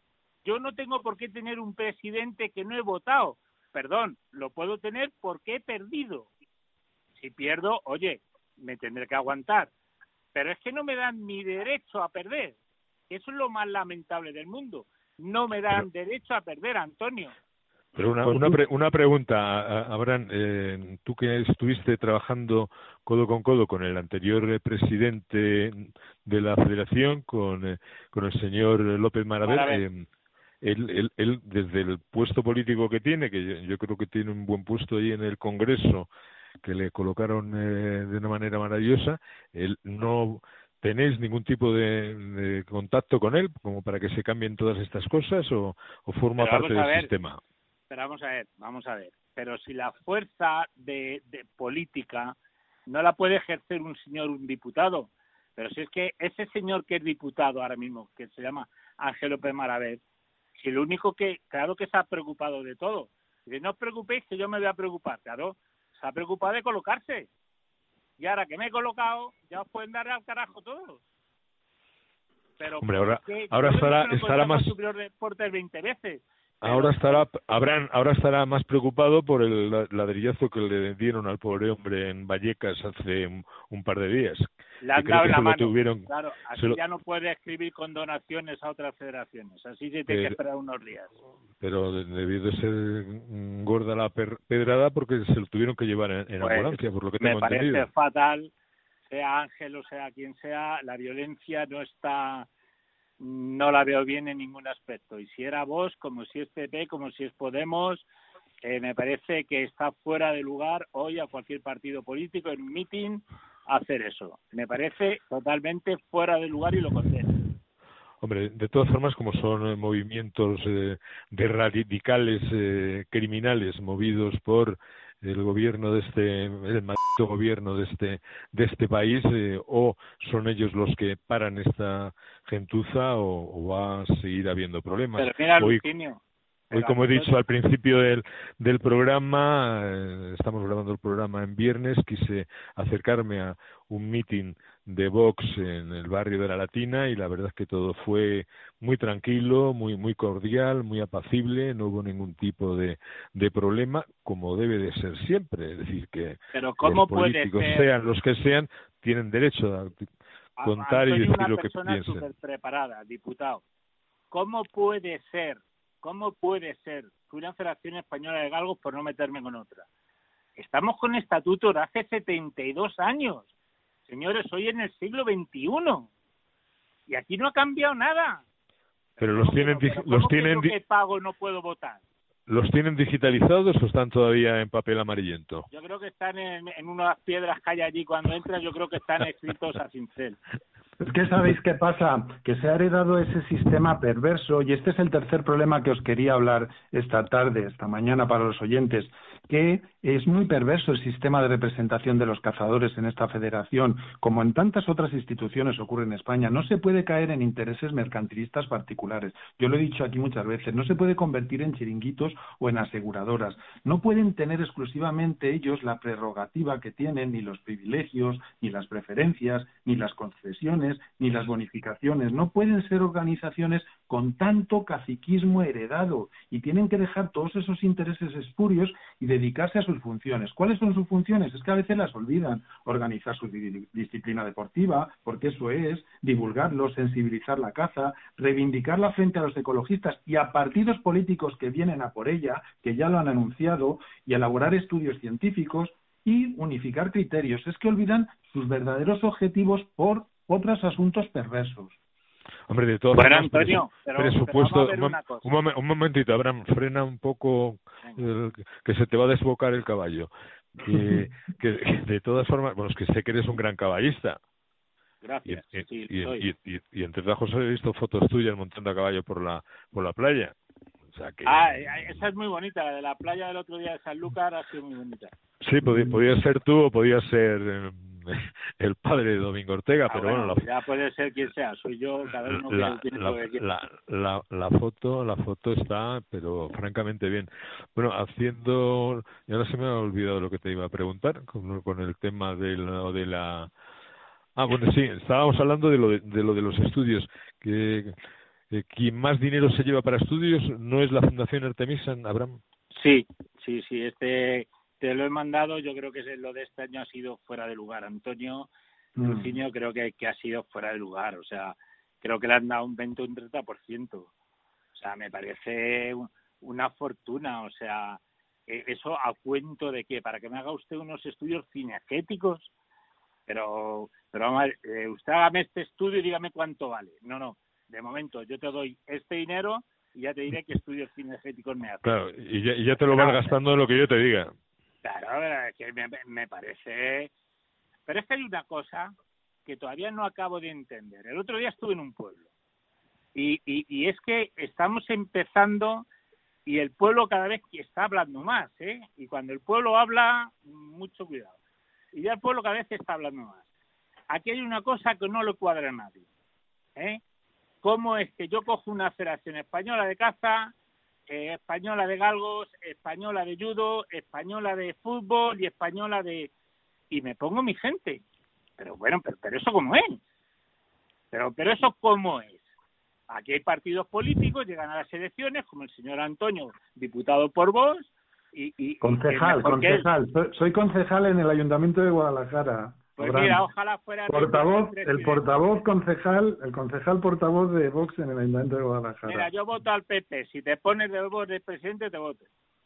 Yo no tengo por qué tener un presidente que no he votado. Perdón, lo puedo tener porque he perdido. Si pierdo, oye, me tendré que aguantar. Pero es que no me dan mi derecho a perder. Eso es lo más lamentable del mundo. No me dan Pero... derecho a perder, Antonio. Pero una, una, pre, una pregunta, Abraham, eh, tú que estuviste trabajando codo con codo con el anterior presidente de la Federación, con, eh, con el señor López Maraver, eh, él, él, él, desde el puesto político que tiene, que yo, yo creo que tiene un buen puesto ahí en el Congreso, que le colocaron eh, de una manera maravillosa, él no... ¿Tenéis ningún tipo de, de contacto con él como para que se cambien todas estas cosas o, o forma parte del ver. sistema? Pero vamos a ver, vamos a ver. Pero si la fuerza de, de política no la puede ejercer un señor, un diputado, pero si es que ese señor que es diputado ahora mismo, que se llama Ángel López Maraver, si lo único que, claro que se ha preocupado de todo. Dice, no os preocupéis que yo me voy a preocupar, claro, se ha preocupado de colocarse. Y ahora que me he colocado, ya os pueden dar al carajo todos. Pero Hombre, ahora, que, ahora estará, no estará más... Superior de Deportes veinte veces. Ahora estará, Abraham, ahora estará más preocupado por el ladrillazo que le dieron al pobre hombre en Vallecas hace un, un par de días. Le han dado la mano, tuvieron, claro, así lo... ya no puede escribir con donaciones a otras federaciones, así se tiene pero, que esperar unos días. Pero debió de ser gorda la pedrada porque se lo tuvieron que llevar en, en pues, ambulancia, por lo que tengo me parece entendido. fatal, sea Ángel o sea quien sea, la violencia no está... no la veo bien en ningún aspecto. Y si era Vox, como si es P P, como si es Podemos, eh, me parece que está fuera de lugar hoy a cualquier partido político en un mitin hacer eso. Me parece totalmente fuera de lugar y lo condeno. Hombre, de todas formas, como son movimientos eh, de radicales eh, criminales movidos por el gobierno de este, el maldito gobierno de este de este país, eh, o son ellos los que paran esta gentuza o, o va a seguir habiendo problemas. Pero mira, hoy, Lucinio, hoy como he dicho al principio del, del programa, eh, estamos grabando el programa en viernes, quise acercarme a un meeting de Vox en el barrio de la Latina y la verdad es que todo fue muy tranquilo, muy muy cordial, muy apacible, no hubo ningún tipo de, de problema, como debe de ser siempre, es decir, que Pero ¿cómo los políticos, puede ser? sean los que sean, tienen derecho a contar y decir lo que piensan. Una persona súper preparada, diputado. ¿Cómo puede ser, cómo puede ser que una Federación Española de Galgos, por no meterme con otra? Estamos con estatutos de hace setenta y dos años. Señores, hoy en el siglo veintiuno y aquí no ha cambiado nada. Pero los tienen, pero, pero los tienen, que pago no puedo votar. ¿Los tienen digitalizados o están todavía en papel amarillento? Yo creo que están en, en unas piedras que hay allí cuando entras, yo creo que están escritos a cincel. Es que sabéis qué pasa, que se ha heredado ese sistema perverso, y este es el tercer problema que os quería hablar esta tarde, esta mañana para los oyentes, que es muy perverso el sistema de representación de los cazadores en esta federación, como en tantas otras instituciones ocurre en España. No se puede caer en intereses mercantilistas particulares. Yo lo he dicho aquí muchas veces, no se puede convertir en chiringuitos o en aseguradoras. No pueden tener exclusivamente ellos la prerrogativa que tienen, ni los privilegios, ni las preferencias, ni las concesiones, ni las bonificaciones. No pueden ser organizaciones con tanto caciquismo heredado, y tienen que dejar todos esos intereses espurios y dedicarse a sus funciones. ¿Cuáles son sus funciones? Es que a veces las olvidan. Organizar su di- disciplina deportiva, porque eso es, divulgarlo, sensibilizar la caza, reivindicarla frente a los ecologistas y a partidos políticos que vienen a por ella, que ya lo han anunciado, y elaborar estudios científicos y unificar criterios. Es que olvidan sus verdaderos objetivos por otros asuntos perversos. Hombre, de todas bueno, formas, Antonio, pero, presupuesto, pero un, un, momen, un momentito, Abraham, frena un poco, el, que se te va a desbocar el caballo. Que, que, que de todas formas, bueno, es que sé que eres un gran caballista. Gracias. Y, y, sí, y, soy. y, y, y entre trabajos he visto fotos tuyas montando a caballo por la por la playa. O sea que... Ah, esa es muy bonita, la de la playa del otro día de Sanlúcar ha sido muy bonita. Sí, podía, podía ser tú o podía ser eh, el padre de Domingo Ortega, ah, pero bueno, bueno, la, ya puede ser quien sea, soy yo, cada uno la, que tiene la, lo que quiere. la, la, la foto la foto está, pero francamente bien. Bueno, haciendo, y ahora se me ha olvidado lo que te iba a preguntar con, con el tema de la, de la ah bueno sí, estábamos hablando de lo de, de lo de los estudios, que eh, quien más dinero se lleva para estudios no es la Fundación Artemisa, Abraham. Sí, sí, sí, este te lo he mandado, yo creo que lo de este año ha sido fuera de lugar, Antonio Lucinio, mm. creo que, que ha sido fuera de lugar, o sea, creo que le han dado un veinte o un treinta por ciento, o sea, me parece una fortuna, o sea, eso a cuento de que, para que me haga usted unos estudios cinegéticos, pero, pero vamos a ver, eh, usted hágame este estudio y dígame cuánto vale, no, no, de momento yo te doy este dinero y ya te diré qué estudios cinegéticos me hacen. Claro, y ya, y ya te lo vas gastando en lo que yo te diga. Claro, que me, me parece... Pero es que hay una cosa que todavía no acabo de entender. El otro día estuve en un pueblo y, y, y es que estamos empezando y el pueblo cada vez está hablando más, ¿eh? Y cuando el pueblo habla, mucho cuidado. Y ya el pueblo cada vez está hablando más. Aquí hay una cosa que no le cuadra a nadie, ¿eh? ¿Cómo es que yo cojo una Federación Española de Caza, eh, española de galgos, española de judo, española de fútbol y española de... y me pongo mi gente? Pero bueno, pero, pero eso cómo es. Pero, pero eso cómo es. Aquí hay partidos políticos, llegan a las elecciones, como el señor Antonio, diputado por Vox, y... y concejal, y concejal. Él... Soy concejal en el Ayuntamiento de Guadalajara. Pues mira, ojalá fuera... Portavoz, el portavoz concejal, el concejal portavoz de Vox en el Ayuntamiento de Guadalajara. Mira, yo voto al P P. Si te pones de voz de presidente, te voto.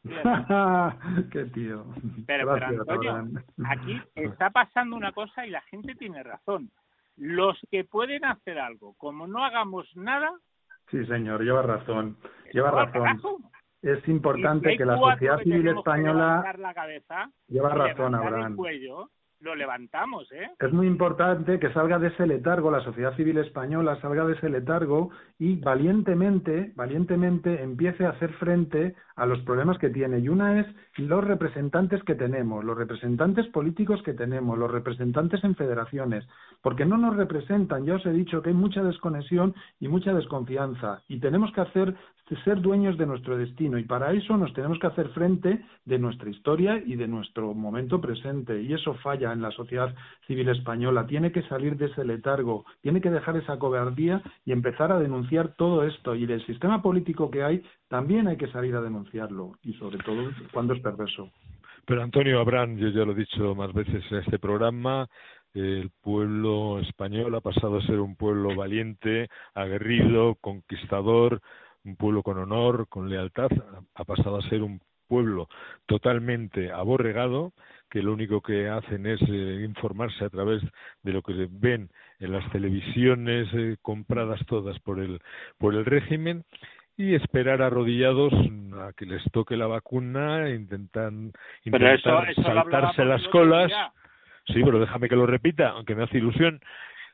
Qué tío. Pero, Gracias, pero Antonio, Abraham. Aquí está pasando una cosa y la gente tiene razón. Los que pueden hacer algo, como no hagamos nada... Sí, señor, lleva razón. Lleva razón. Es importante si que la sociedad civil española... Que la cabeza, lleva razón, Abraham. El cuello, lo levantamos, ¿eh? Es muy importante que salga de ese letargo, la sociedad civil española salga de ese letargo y valientemente, valientemente empiece a hacer frente a los problemas que tiene. Y una es los representantes que tenemos, los representantes políticos que tenemos, los representantes en federaciones, porque no nos representan. Ya os he dicho que hay mucha desconexión y mucha desconfianza y tenemos que hacer ser dueños de nuestro destino, y para eso nos tenemos que hacer frente de nuestra historia y de nuestro momento presente, y eso falla en la sociedad civil española. Tiene que salir de ese letargo, tiene que dejar esa cobardía y empezar a denunciar todo esto, y del sistema político que hay también hay que salir a denunciarlo, y sobre todo cuando es perverso. Pero Antonio, Abraham, yo ya lo he dicho más veces en este programa, el pueblo español ha pasado a ser un pueblo valiente, aguerrido, conquistador, un pueblo con honor, con lealtad, ha pasado a ser un pueblo totalmente aborregado, que lo único que hacen es eh, informarse a través de lo que ven en las televisiones eh, compradas todas por el por el régimen, y esperar arrodillados a que les toque la vacuna, intentan, intentar eso, eso saltarse las colas. Sí, pero déjame que lo repita, aunque me hace ilusión.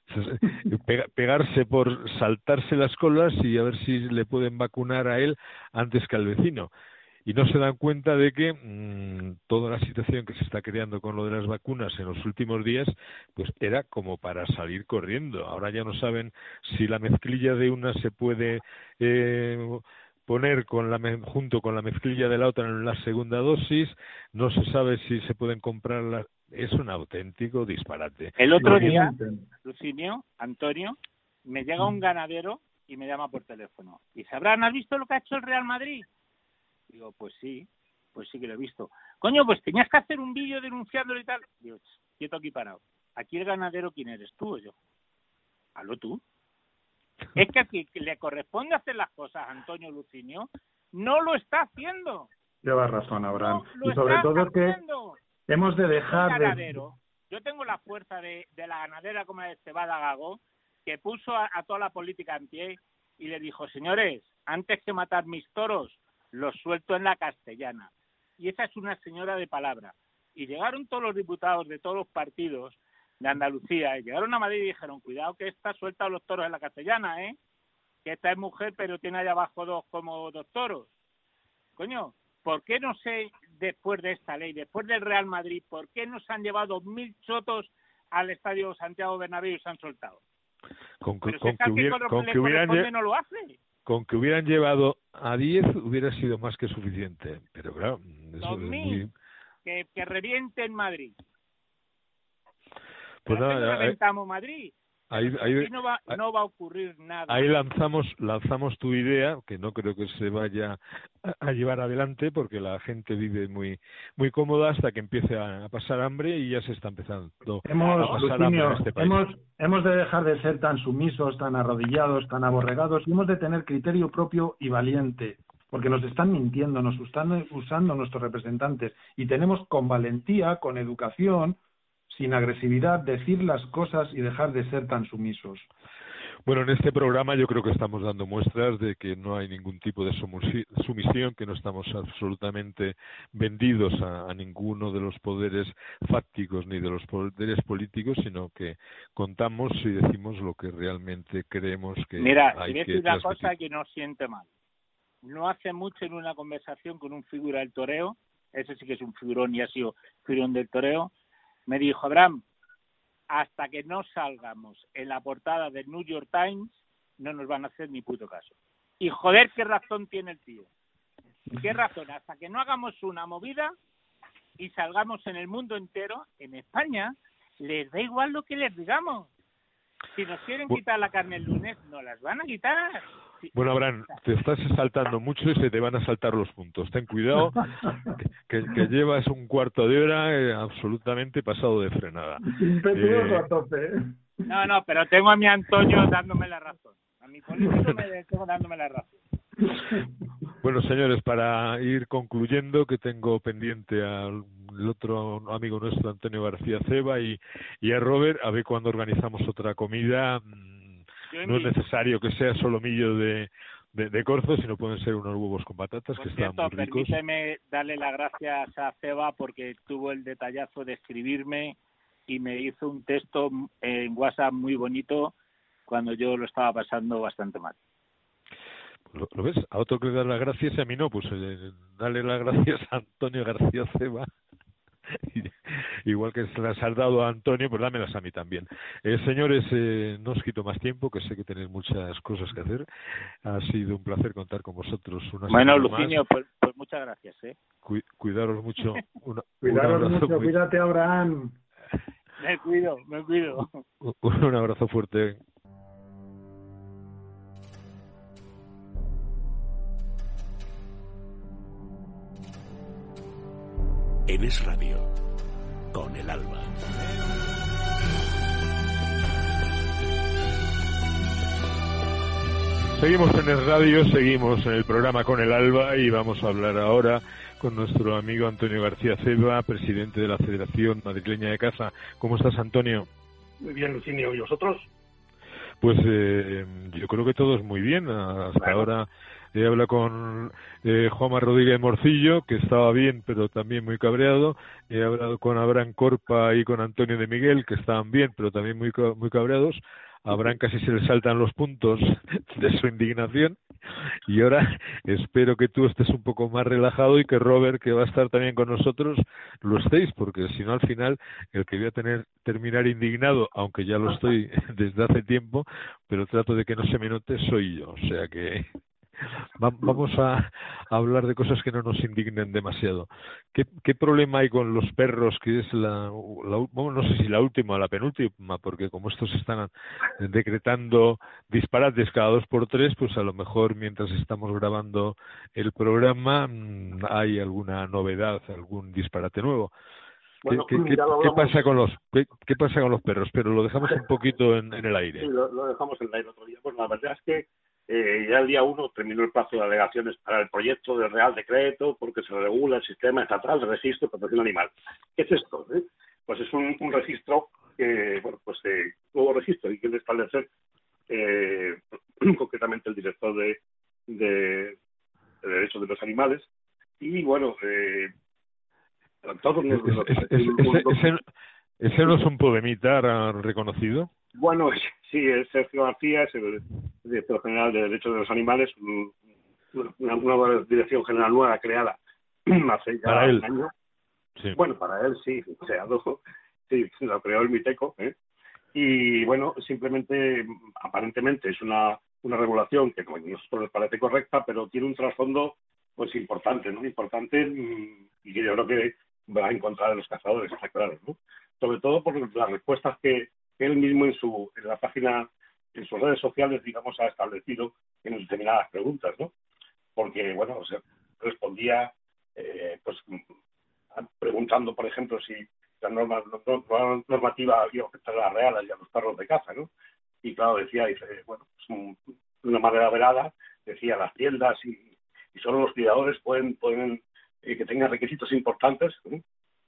pegarse por saltarse las colas y a ver si le pueden vacunar a él antes que al vecino. Y no se dan cuenta de que mmm, toda la situación que se está creando con lo de las vacunas en los últimos días, pues era como para salir corriendo. Ahora ya no saben si la mezclilla de una se puede eh, poner con la junto con la mezclilla de la otra en la segunda dosis, no se sabe si se pueden comprar las... Es un auténtico disparate. El otro día, Lucinio, Antonio, me llega un ganadero y me llama por teléfono. Y sabrán, ¿has visto lo que ha hecho el Real Madrid? Digo, pues sí, pues sí que lo he visto. Coño, pues tenías que hacer un vídeo denunciándolo y tal. Digo, quieto aquí parado. Aquí el ganadero, ¿quién eres? ¿Tú o yo? ¿Aló tú? Es que aquí le corresponde hacer las cosas a Antonio Lucinio, no lo está haciendo. Llevas razón, Abraham. No y sobre todo es que hemos de dejar de... Yo tengo la fuerza de, de la ganadera como la de Cebada Gago, que puso a, a toda la política en pie y le dijo, señores, antes que matar mis toros, los suelto en la Castellana. Y esa es una señora de palabra. Y llegaron todos los diputados de todos los partidos de Andalucía, y llegaron a Madrid y dijeron, cuidado que esta suelta los toros en la Castellana, ¿eh? Que esta es mujer, pero tiene allá abajo dos como dos toros. Coño, ¿por qué no sé, después de esta ley, después del Real Madrid, por qué no se han llevado mil chotos al Estadio Santiago Bernabéu y se han soltado? Con que, pero con si que, hubiera, con que hubieran no lo hace. Con que hubieran llevado a diez hubiera sido más que suficiente, pero claro, eso es muy... que, que reviente en Madrid. Pues nada, no reventamos Madrid. Ahí, ahí, no, va, no va a ocurrir nada. Ahí lanzamos lanzamos tu idea, que no creo que se vaya a, a llevar adelante, porque la gente vive muy muy cómoda hasta que empiece a, a pasar hambre y ya se está empezando hemos, a pasar Lucinio, hambre en este país. Hemos, hemos de dejar de ser tan sumisos, tan arrodillados, tan aborregados, y hemos de tener criterio propio y valiente, porque nos están mintiendo, nos están usando nuestros representantes, y tenemos con valentía, con educación, sin agresividad, decir las cosas y dejar de ser tan sumisos. Bueno, en este programa yo creo que estamos dando muestras de que no hay ningún tipo de sumisión, que no estamos absolutamente vendidos a, a ninguno de los poderes fácticos ni de los poderes políticos, sino que contamos y decimos lo que realmente creemos que Mira, hay que Mira, decir una cosa transmitir. que no siente mal. No hace mucho en una conversación con un figura del toreo, ese sí que es un figurón y ha sido figurón del toreo, me dijo, Abraham, hasta que no salgamos en la portada del New York Times, no nos van a hacer ni puto caso. Y joder, qué razón tiene el tío. ¿Qué razón? Hasta que no hagamos una movida y salgamos en el mundo entero, en España, les da igual lo que les digamos. Si nos quieren quitar la carne el lunes, no las van a quitar. Bueno, Abraham, te estás saltando mucho y se te van a saltar los puntos. Ten cuidado, que, que llevas un cuarto de hora eh, absolutamente pasado de frenada. Impetuoso a tope. No, no, pero tengo a mi Antonio dándome la razón. A mi político me tengo dándome la razón. Bueno, señores, para ir concluyendo, que tengo pendiente al otro amigo nuestro, Antonio García Ceba, y, y a Robert, a ver cuándo organizamos otra comida. No es necesario que sea solomillo de, de, de corzo, sino pueden ser unos huevos con patatas, Por que cierto, están muy ricos. Permíteme darle las gracias a Ceba porque tuvo el detallazo de escribirme y me hizo un texto en WhatsApp muy bonito cuando yo lo estaba pasando bastante mal. ¿Lo, lo ves? A otro que le das las gracias y a mí no, pues eh, dale las gracias a Antonio García Ceba. Igual que se las has dado a Antonio, pues dámelas a mí también. Eh, señores, eh, no os quito más tiempo, que sé que tenéis muchas cosas que hacer. Ha sido un placer contar con vosotros una Bueno, semana Lucinio, más. pues, pues muchas gracias. ¿eh? Cu cuidaros mucho. Una, Cuidaros un mucho, muy... cuídate, Abraham. Me cuido, me cuido. Un, un abrazo fuerte. En Es Radio, con el alba. Seguimos en Es Radio, seguimos en el programa Con el Alba y vamos a hablar ahora con nuestro amigo Antonio García Ceba, presidente de la Federación Madrileña de Caza. ¿Cómo estás, Antonio? Muy bien, Lucinio. ¿Y vosotros? Pues eh, yo creo que todos muy bien. Hasta bueno. ahora he hablado con eh, Juanma Rodríguez Morcillo, que estaba bien, pero también muy cabreado. He hablado con Abraham Corpa y con Antonio de Miguel, que estaban bien, pero también muy, muy cabreados. A Abraham casi se le saltan los puntos de su indignación. Y ahora espero que tú estés un poco más relajado y que Robert, que va a estar también con nosotros, lo estéis, porque si no al final el que voy a tener terminar indignado, aunque ya lo estoy desde hace tiempo, pero trato de que no se me note, soy yo. O sea que vamos a hablar de cosas que no nos indignen demasiado. ¿Qué, qué problema hay con los perros? Que es la, la bueno, no sé si la última o la penúltima, porque como estos están decretando disparates cada dos por tres, pues a lo mejor mientras estamos grabando el programa hay alguna novedad, algún disparate nuevo. Bueno, ¿Qué, qué, ¿qué pasa con los qué, qué pasa con los perros? Pero lo dejamos un poquito en, en el aire. Sí, lo, lo dejamos en el aire otro día. Pues la verdad es que Eh, ya el día uno terminó el plazo de alegaciones para el proyecto del Real Decreto, porque se regula el sistema estatal de registro de protección animal. ¿Qué es esto? Eh? Pues es un, un registro que, bueno, pues eh, nuevo registro y quiere establecer eh, concretamente el director de, de, de Derechos de los Animales. Y bueno, eh, todos los, los, ¿Es, es, ese, ese, ¿Ese no es un podemitar reconocido? Bueno, sí, es Sergio García, es el director general de Derechos de los Animales, una, una dirección general nueva creada hace ya para él. un año. Sí. Bueno, para él sí, o sea, no, sí, lo creó el Miteco, ¿eh? Y bueno, simplemente, aparentemente es una, una regulación que a nosotros nos parece correcta, pero tiene un trasfondo pues importante, ¿no? Importante y que yo creo que va a encontrar en los cazadores, está claro, ¿no? Sobre todo por las respuestas que él mismo en su en la página, en sus redes sociales, digamos, ha establecido en determinadas preguntas, ¿no? Porque, bueno, o sea, respondía, eh, pues, preguntando, por ejemplo, si la norma, la normativa iba a afectar a las reales y a los perros de caza, ¿no? Y claro, decía, dice, bueno, pues, de una manera velada, decía, las tiendas y, y solo los criadores pueden, pueden eh, que tengan requisitos importantes, ¿no?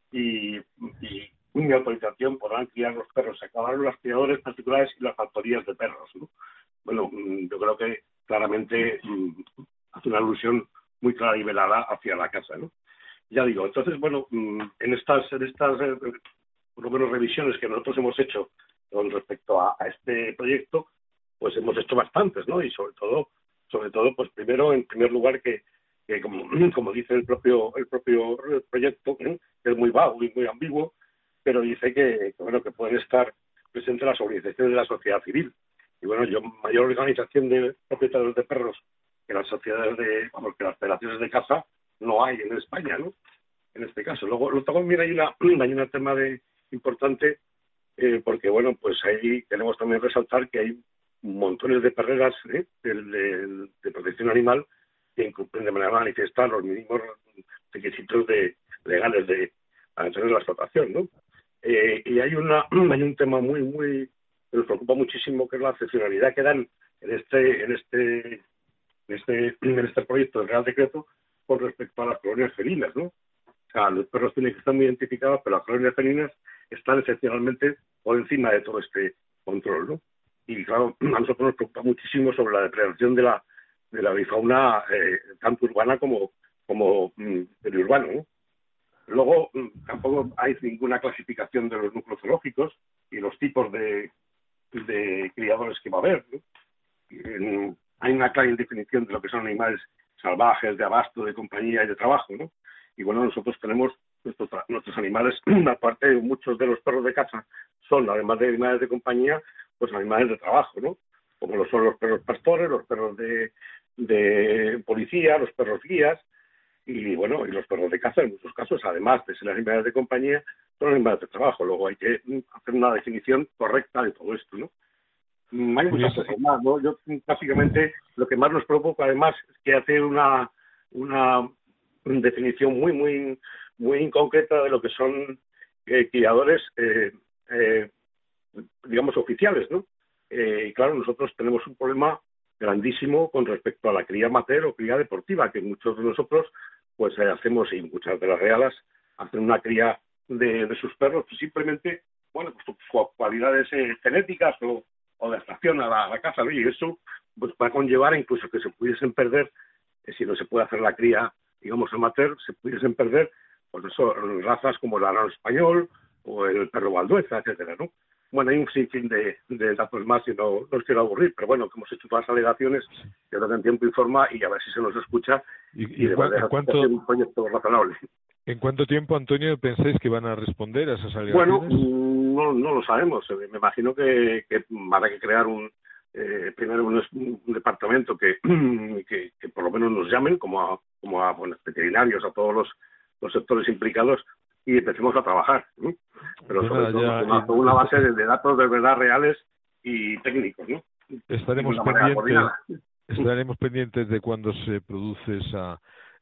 y, y mi autorización podrán criar los perros. Se acabaron los criadores particulares y las factorías de perros, ¿no? Bueno, yo creo que claramente hace una alusión muy clara y velada hacia la casa, ¿no? Ya digo, entonces, bueno, en estas, en estas por lo menos revisiones que nosotros hemos hecho con respecto a, a este proyecto, pues hemos hecho bastantes, ¿no? Y sobre todo, sobre todo, pues primero, en primer lugar, que, que como, como dice el propio, el propio proyecto, ¿eh? Que es muy vago y muy ambiguo, pero dice que, que bueno que pueden estar presentes las organizaciones de la sociedad civil. Y bueno, yo mayor organización de propietarios de perros que las sociedades de, vamos, que las federaciones de caza no hay en España, ¿no? En este caso. Luego, luego también hay una hay un tema de importante eh, porque bueno, pues ahí queremos también resaltar que hay montones de perreras ¿eh? de, de, de protección animal que incumplen de manera manifiesta los mínimos requisitos de legales de para tener la explotación, ¿no? Eh, y hay una hay un tema muy muy que nos preocupa muchísimo, que es la excepcionalidad que dan en este en este en este en este proyecto del Real Decreto con respecto a las colonias felinas, ¿no? O sea, los perros tienen que estar muy identificados, pero las colonias felinas están excepcionalmente por encima de todo este control, ¿no? Y claro, a nosotros nos preocupa muchísimo sobre la depredación de la de la bifauna eh, tanto urbana como como mm, periurbano, ¿no? Luego, tampoco hay ninguna clasificación de los núcleos zoológicos y los tipos de, de criadores que va a haber, ¿no? Hay una clara indefinición de lo que son animales salvajes, de abasto, de compañía y de trabajo, ¿no? Y bueno, nosotros tenemos nuestros, nuestros animales, aparte de muchos de los perros de caza, son, además de animales de compañía, pues animales de trabajo, ¿no? Como lo son los perros pastores, los perros de, de policía, los perros guías, y bueno, y los perros de caza en muchos casos, además de ser animales de compañía, son animales de trabajo. Luego hay que hacer una definición correcta de todo esto, ¿no? Hay muchas cosas más, ¿no? Yo, básicamente, lo que más nos preocupa, además, es que hace una una definición muy, muy muy inconcreta de lo que son eh, criadores, eh, eh, digamos, oficiales, ¿no? Eh, y claro, nosotros tenemos un problema grandísimo con respecto a la cría amateur o cría deportiva, que muchos de nosotros pues eh, hacemos, y muchas de las realas hacen una cría de, de sus perros, pues simplemente, bueno, pues sus cualidades eh, genéticas o, o de adaptación a la, a la caza, ¿no? Y eso pues va a conllevar incluso que se pudiesen perder eh, si no se puede hacer la cría, digamos, amateur, se pudiesen perder, pues eso, razas como el arao español o el perro baldueza, etcétera, ¿no? Bueno, hay un sinfín de, de datos más y no, no os quiero aburrir, pero bueno, que hemos hecho todas las alegaciones, yo creo que en tiempo informa y a ver si se nos escucha ¿Y, y, y de cua- verdad en cuánto, hacer un proyecto razonable. en cuánto tiempo, Antonio, pensáis que van a responder a esas Bueno, alegaciones? no, no lo sabemos. Me imagino que, que habrá que crear un eh, primero un, un departamento que, que, que por lo menos nos llamen como a, como a bueno, veterinarios, a todos los, los sectores implicados y empecemos a trabajar, ¿no? Pero Pues sobre nada, todo ya, con una, eh, con una base de, de datos de verdad reales y técnicos, ¿no? Estaremos Y de una manera pendientes, coordinada. estaremos pendientes de cuándo se produce esa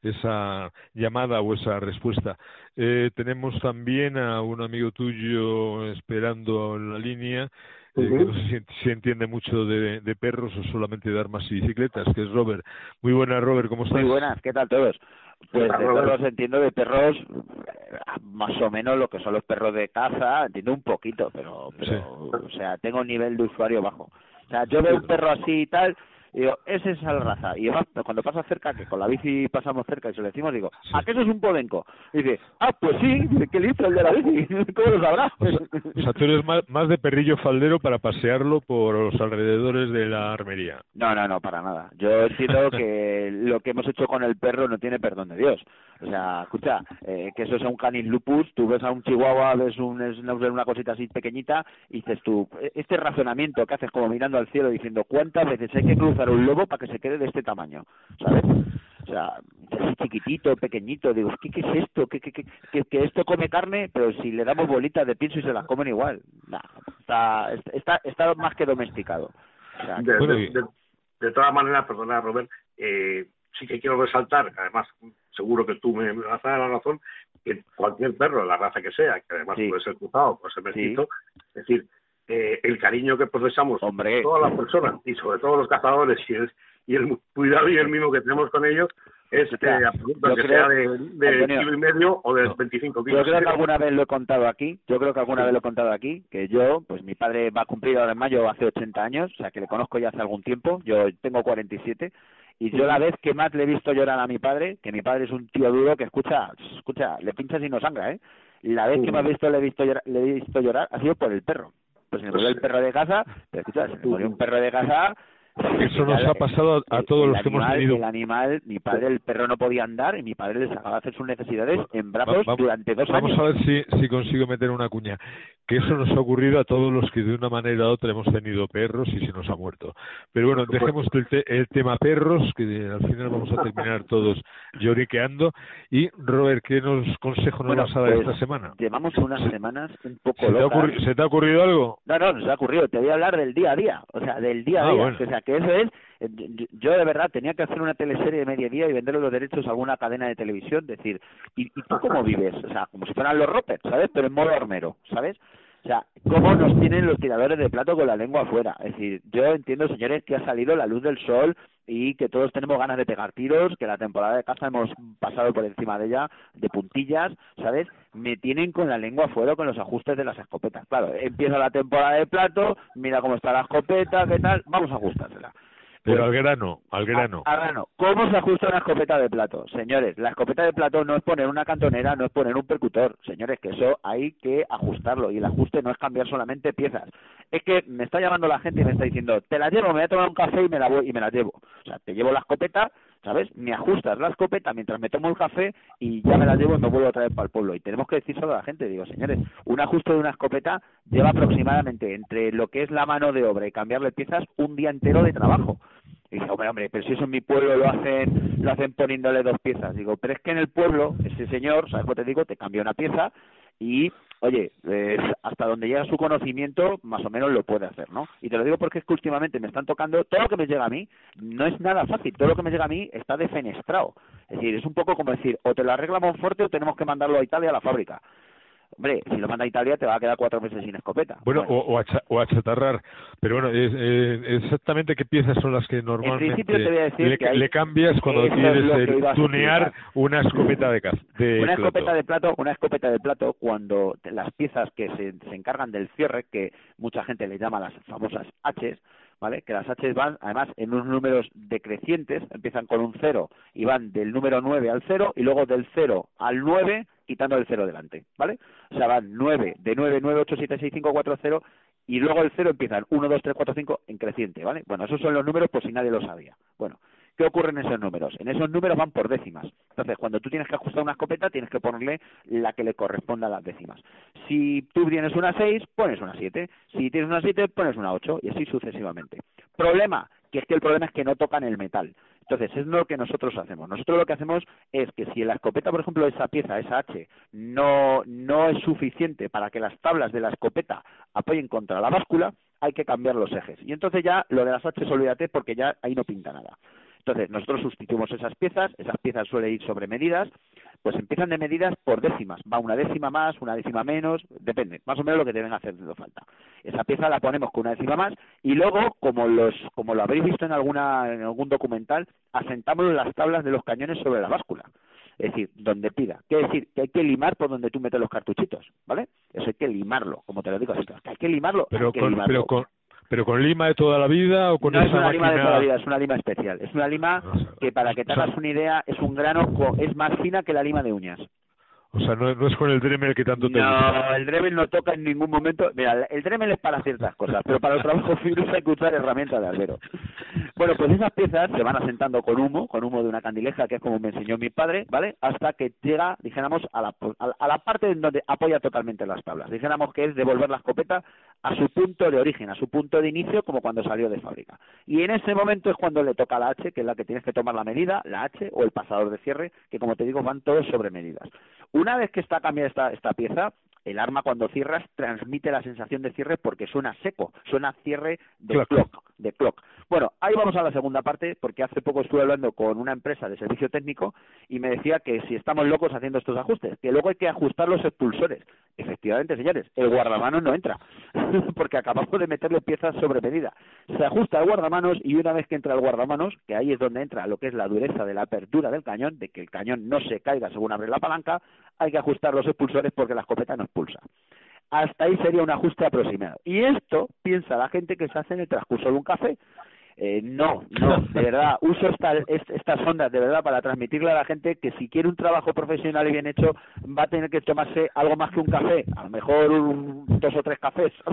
esa llamada o esa respuesta. Eh, tenemos también a un amigo tuyo esperando en la línea, eh, Uh-huh. que no sé si, si entiende mucho de, de perros o solamente de armas y bicicletas, que es Robert. Muy buenas, Robert, ¿cómo estás? Muy buenas, ¿qué tal todos? Pues Hola, de Robert. perros entiendo de perros eh, más o menos lo que son los perros de caza, entiendo un poquito, pero, pero Sí. o sea, tengo un nivel de usuario bajo. O sea, yo veo un perro así y tal, y digo, ese es la raza. Y además, cuando pasa cerca, que con la bici pasamos cerca y se lo decimos, digo, ¿a qué eso es un podenco? Y dice, ah, pues sí, dice, qué listo el de la bici, ¿cómo lo sabrá? O sea, o sea, tú eres más, más de perrillo faldero para pasearlo por los alrededores de la armería. No, no, no, para nada. Yo entiendo que lo que hemos hecho con el perro no tiene perdón de Dios. O sea, escucha, eh, que eso sea un canis lupus, tú ves a un chihuahua, ves un, es una, una cosita así pequeñita y dices tú, este razonamiento que haces como mirando al cielo diciendo cuántas veces hay que cruzar un lobo para que se quede de este tamaño, ¿sabes? O sea, así chiquitito, pequeñito, digo, ¿qué, qué es esto? ¿Qué, qué, qué, que, que esto come carne, pero si le damos bolitas de pienso y se las comen igual. Nah, está, está, está más que domesticado. O sea, De, Bueno, de, y- de, de todas maneras, perdona, Robert, eh, sí que quiero resaltar, que además seguro que tú me vas a dar la razón, que cualquier perro, la raza que sea, que además Sí. puede ser cruzado, puede ser mestizo, es decir, eh, el cariño que profesamos Hombre. todas las personas y sobre todo los cazadores y el, y el cuidado y el mimo que tenemos con ellos es O sea, eh, absoluto, yo que creo- sea de, de Antonio, kilo y medio o de no. veinticinco Yo kilos. creo que alguna vez lo he contado aquí, yo creo que alguna vez lo he contado aquí, que yo, pues mi padre va a cumplir ahora en mayo hace ochenta años, o sea que le conozco ya hace algún tiempo, yo tengo cuarenta y siete, y yo la vez que más le he visto llorar a mi padre, que mi padre es un tío duro que escucha, escucha, le pinchas y no sangra, ¿eh? La vez que más visto le he visto llorar, le he visto llorar ha sido por el perro. Pues se me murió el perro de casa, pero escucha, se me murió un perro de casa. Eso nos ha pasado a, a todos el los que hemos animal, tenido. El animal, mi padre, el perro no podía andar y mi padre le sacaba a hacer sus necesidades en brazos Va- va- durante dos Vamos años. a ver si, si consigo meter una cuña. Que eso nos ha ocurrido a todos los que de una manera u otra hemos tenido perros y se nos ha muerto. Pero bueno, dejemos el, te- el tema perros, que al final vamos a terminar todos lloriqueando. Y Robert, ¿qué nos consejo nos Bueno, vas a dar pues, esta semana? Llevamos unas semanas un poco ¿Se te, ha locas. ocurri- ¿Se te ha ocurrido algo? No, no, nos ha ocurrido. Te voy a hablar del día a día. O sea, del día a Ah, día. bueno. O sea, que eso es... eh, Yo, yo de verdad tenía que hacer una teleserie de mediodía y venderle los derechos a alguna cadena de televisión. Decir, ¿y, y tú cómo vives? O sea, como si fueran los Roppers, ¿sabes? Pero en modo armero, ¿sabes? O sea, ¿cómo nos tienen los tiradores de plato con la lengua afuera? Es decir, yo entiendo, señores, que ha salido la luz del sol y que todos tenemos ganas de pegar tiros, que la temporada de caza hemos pasado por encima de ella, de puntillas, ¿sabes? Me tienen con la lengua afuera con los ajustes de las escopetas. Claro, empieza la temporada de plato, mira cómo está la escopeta, qué tal, vamos a ajustársela. Pero Pues, al grano, al grano. Al grano. ¿Cómo se ajusta una escopeta de plato? Señores, la escopeta de plato no es poner una cantonera, no es poner un percutor. Señores, que eso hay que ajustarlo. Y el ajuste no es cambiar solamente piezas. Es que me está llamando la gente y me está diciendo, te la llevo, me voy a tomar un café y me la voy y me la llevo. O sea, te llevo la escopeta, ¿sabes? Me ajustas la escopeta mientras me tomo el café y ya me la llevo y me vuelvo a traer para el pueblo. Y tenemos que decir solo a la gente, digo, señores, un ajuste de una escopeta lleva aproximadamente entre lo que es la mano de obra y cambiarle piezas un día entero de trabajo. Y dice, hombre, hombre, pero si eso en mi pueblo lo hacen lo hacen poniéndole dos piezas. Digo, pero es que en el pueblo, ese señor, ¿sabes lo que te digo? Te cambia una pieza y, oye, eh, hasta donde llega su conocimiento, más o menos lo puede hacer, ¿no? Y te lo digo porque es que últimamente me están tocando, todo lo que me llega a mí no es nada fácil, todo lo que me llega a mí está defenestrado. Es decir, es un poco como decir, o te lo arregla Monforte o tenemos que mandarlo a Italia a la fábrica. Hombre, si lo manda a Italia te va a quedar cuatro meses sin escopeta. Bueno, O, o, a cha- o a chatarrar. Pero bueno, es- eh, exactamente qué piezas son las que normalmente principio te voy a decir le, que hay- le cambias cuando Eso es quieres lo que eh, iba a tunear explicar. una escopeta de, caz- de Una plato. escopeta de plato, una escopeta de plato, cuando te- las piezas que se, se encargan del cierre, que mucha gente le llama las famosas H's, ¿vale? Que las H van, además, en unos números decrecientes, empiezan con un cero y van del número nueve al cero, y luego del cero al nueve, quitando el cero delante, ¿vale? O sea, van nueve, de nueve, nueve, ocho, siete, seis, cinco, cuatro, cero, y luego el cero empiezan uno, dos, tres, cuatro, cinco en creciente, ¿vale? Bueno, esos son los números por si nadie lo sabía. Bueno, ¿qué ocurre en esos números? En esos números van por décimas. Entonces, cuando tú tienes que ajustar una escopeta, tienes que ponerle la que le corresponda a las décimas. Si tú tienes una seis, pones una siete. Si tienes una siete, pones una ocho, y así sucesivamente. Problema, que es que el problema es que no tocan el metal. Entonces, es lo que nosotros hacemos. Nosotros lo que hacemos es que si en la escopeta, por ejemplo, esa pieza, esa H, no, no es suficiente para que las tablas de la escopeta apoyen contra la báscula, hay que cambiar los ejes. Y entonces ya lo de las H, olvídate, porque ya ahí no pinta nada. Entonces, nosotros sustituimos esas piezas, esas piezas suelen ir sobre medidas, pues empiezan de medidas por décimas, va una décima más, una décima menos, depende, más o menos lo que te venga haciendo falta. Esa pieza la ponemos con una décima más y luego, como los como lo habréis visto en alguna en algún documental, asentamos las tablas de los cañones sobre la báscula. Es decir, donde pida. Quiere decir que hay que limar por donde tú metes los cartuchitos, ¿vale? Eso hay que limarlo, como te lo digo así, que hay que limarlo, pero hay que con, limarlo. Pero con... ¿Pero con lima de toda la vida o con no esa es una máquina? lima de toda la vida, es una lima especial. Es una lima que, para que te hagas una idea, es un grano, co- es más fina que la lima de uñas. O sea, no, no es con el Dremel que tanto te no, gusta. No, el Dremel no toca en ningún momento. Mira, el Dremel es para ciertas cosas, pero para los trabajos finos hay que usar herramientas de albero. Bueno, pues esas piezas se van asentando con humo, con humo de una candileja, que es como me enseñó mi padre, ¿vale? Hasta que llega, dijéramos, a la, a la parte en donde apoya totalmente las tablas. Dijéramos que es devolver la escopeta a su punto de origen, a su punto de inicio, como cuando salió de fábrica. Y en ese momento es cuando le toca la H, que es la que tienes que tomar la medida, la H o el pasador de cierre, que como te digo van todos sobre medidas. Una vez que está cambiada esta, esta pieza, el arma cuando cierras transmite la sensación de cierre porque suena seco, suena cierre de clock. clock, de clock. Bueno, ahí vamos a la segunda parte, porque hace poco estuve hablando con una empresa de servicio técnico y me decía que si estamos locos haciendo estos ajustes, que luego hay que ajustar los expulsores. Efectivamente, señores, el guardamanos no entra, porque acabamos de meterle piezas sobre medida. Se ajusta el guardamanos y una vez que entra el guardamanos, que ahí es donde entra lo que es la dureza de la apertura del cañón, de que el cañón no se caiga según abre la palanca, hay que ajustar los expulsores porque la escopeta no expulsa. Hasta ahí sería un ajuste aproximado. Y esto piensa la gente que se hace en el transcurso de un café. Eh, no, no, de verdad, uso esta, estas ondas de verdad para transmitirle a la gente que si quiere un trabajo profesional y bien hecho va a tener que tomarse algo más que un café, a lo mejor un, dos o tres cafés, ¿sabes?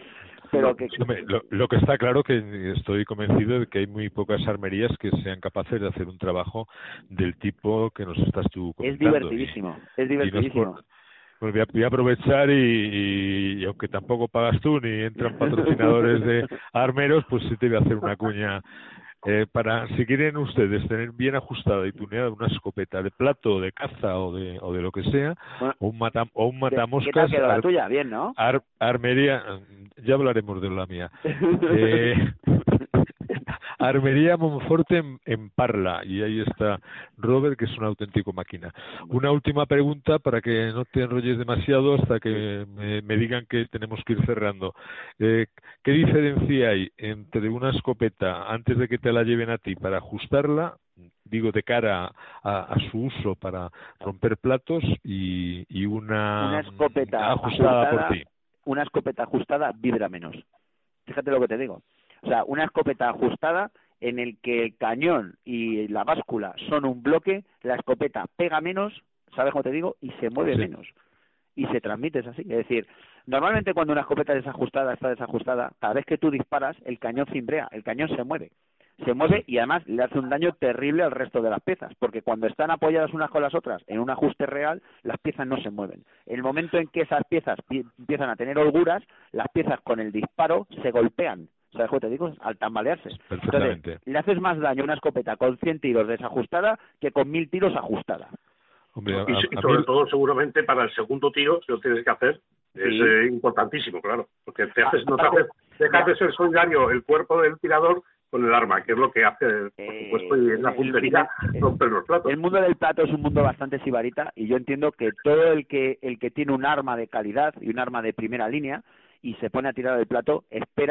Pero que... Lo, lo que está claro que estoy convencido de que hay muy pocas armerías que sean capaces de hacer un trabajo del tipo que nos estás tú comentando. Es divertidísimo, y, es divertidísimo. Pues voy a, voy a aprovechar y, y, y aunque tampoco pagas tú ni entran patrocinadores de armeros, pues sí te voy a hacer una cuña. Eh, para, si quieren ustedes tener bien ajustada y tuneada una escopeta de plato, de caza o de o de lo que sea, bueno, o un mata, o un matamoscas. ¿Qué tal quedó la tuya? Bien, ¿no? Ar, armería, ya hablaremos de la mía. eh, Armería Monforte en, en Parla, y ahí está Robert, que es un auténtico máquina. Una última pregunta para que no te enrolles demasiado hasta que me, me digan que tenemos que ir cerrando. Eh, ¿Qué diferencia hay entre una escopeta antes de que te la lleven a ti para ajustarla, digo de cara a, a su uso para romper platos, y, y una, una escopeta ajustada, ajustada por ti? Una escopeta ajustada vibra menos. Fíjate lo que te digo. O sea, una escopeta ajustada en el que el cañón y la báscula son un bloque, la escopeta pega menos, ¿sabes cómo te digo? Y se mueve sí. menos. Y se transmite, es así. Es decir, normalmente cuando una escopeta desajustada está desajustada, cada vez que tú disparas, el cañón cimbrea, el cañón se mueve. Se mueve y además le hace un daño terrible al resto de las piezas, porque cuando están apoyadas unas con las otras en un ajuste real, las piezas no se mueven. El momento en que esas piezas pi- empiezan a tener holguras, las piezas con el disparo se golpean. ¿Sabes cómo te digo? Al tambalearse. Entonces, le haces más daño a una escopeta con cien tiros desajustada que con mil tiros ajustada. Hombre, a, y, y sobre a mí... todo, seguramente, para el segundo tiro, si lo tienes que hacer, sí. es eh, importantísimo, claro. Porque te haces, no te haces, dejas de ser solidario el cuerpo del tirador con el arma, que es lo que hace, por supuesto, y en la puntería romper los platos. El mundo del plato es un mundo bastante sibarita, y yo entiendo que todo el que el que tiene un arma de calidad y un arma de primera línea y se pone a tirar el plato, espera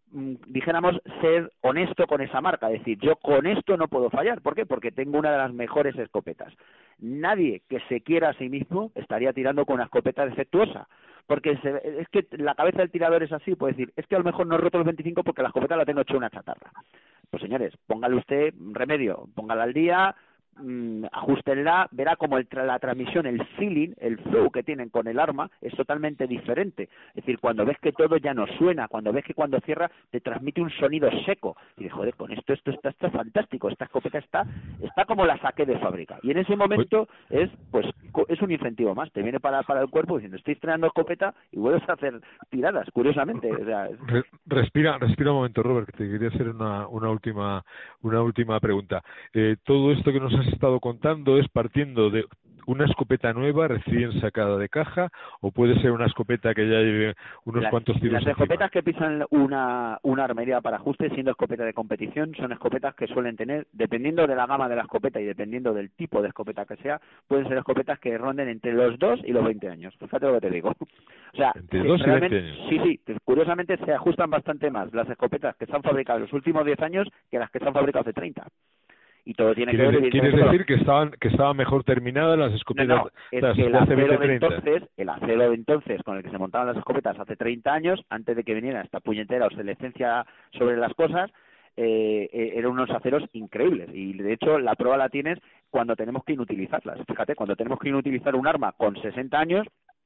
dijéramos, ser honesto con esa marca, es decir, yo con esto no puedo fallar. ¿Por qué? Porque tengo una de las mejores escopetas. Nadie que se quiera a sí mismo estaría tirando con una escopeta defectuosa, porque se, es que la cabeza del tirador es así, puede decir, es que a lo mejor no he roto los veinticinco porque la escopeta la tengo hecha una chatarra. Pues señores, póngale usted remedio, póngala al día, mmm, ajustenla, verá como el, la transmisión, el feeling, el flow que tienen con el arma es totalmente diferente. Es decir, cuando ves que todo ya no suena, cuando ves que cuando cierra te transmite un sonido seco, y dices, joder, con esto esto está, está fantástico, esta escopeta está está como la saqué de fábrica. Y en ese momento es pues es un incentivo más, te viene para, para el cuerpo diciendo, estoy estrenando escopeta y vuelves a hacer tiradas, curiosamente. O sea, es... Respira, respira un momento, Robert, que te quería hacer una, una última una última pregunta. Eh, todo esto que nos has estado contando es partiendo de una escopeta nueva, recién sacada de caja, o puede ser una escopeta que ya lleve unos las, cuantos tiros Las encima. escopetas que pisan una, una armería para ajuste, siendo escopeta de competición, son escopetas que suelen tener, dependiendo de la gama de la escopeta y dependiendo del tipo de escopeta que sea, pueden ser escopetas que ronden entre los dos y los veinte años. Fíjate lo que te digo. O sea, entre dos y veinte años. Sí, sí, curiosamente se ajustan bastante más las escopetas que se han fabricado en los últimos diez años que las que se han fabricado hace treinta. Y todo tiene que ver. ¿Quieres decir que estaban que estaban mejor terminadas las escopetas? No, no, es las que el acero veinte, de entonces, el acero de entonces con el que se montaban las escopetas hace treinta años, antes de que viniera esta puñetera obsolescencia sobre las cosas, eh, eh, eran unos aceros increíbles. Y de hecho la prueba la tienes cuando tenemos que inutilizarlas. Fíjate, cuando tenemos que inutilizar un arma con sesenta años,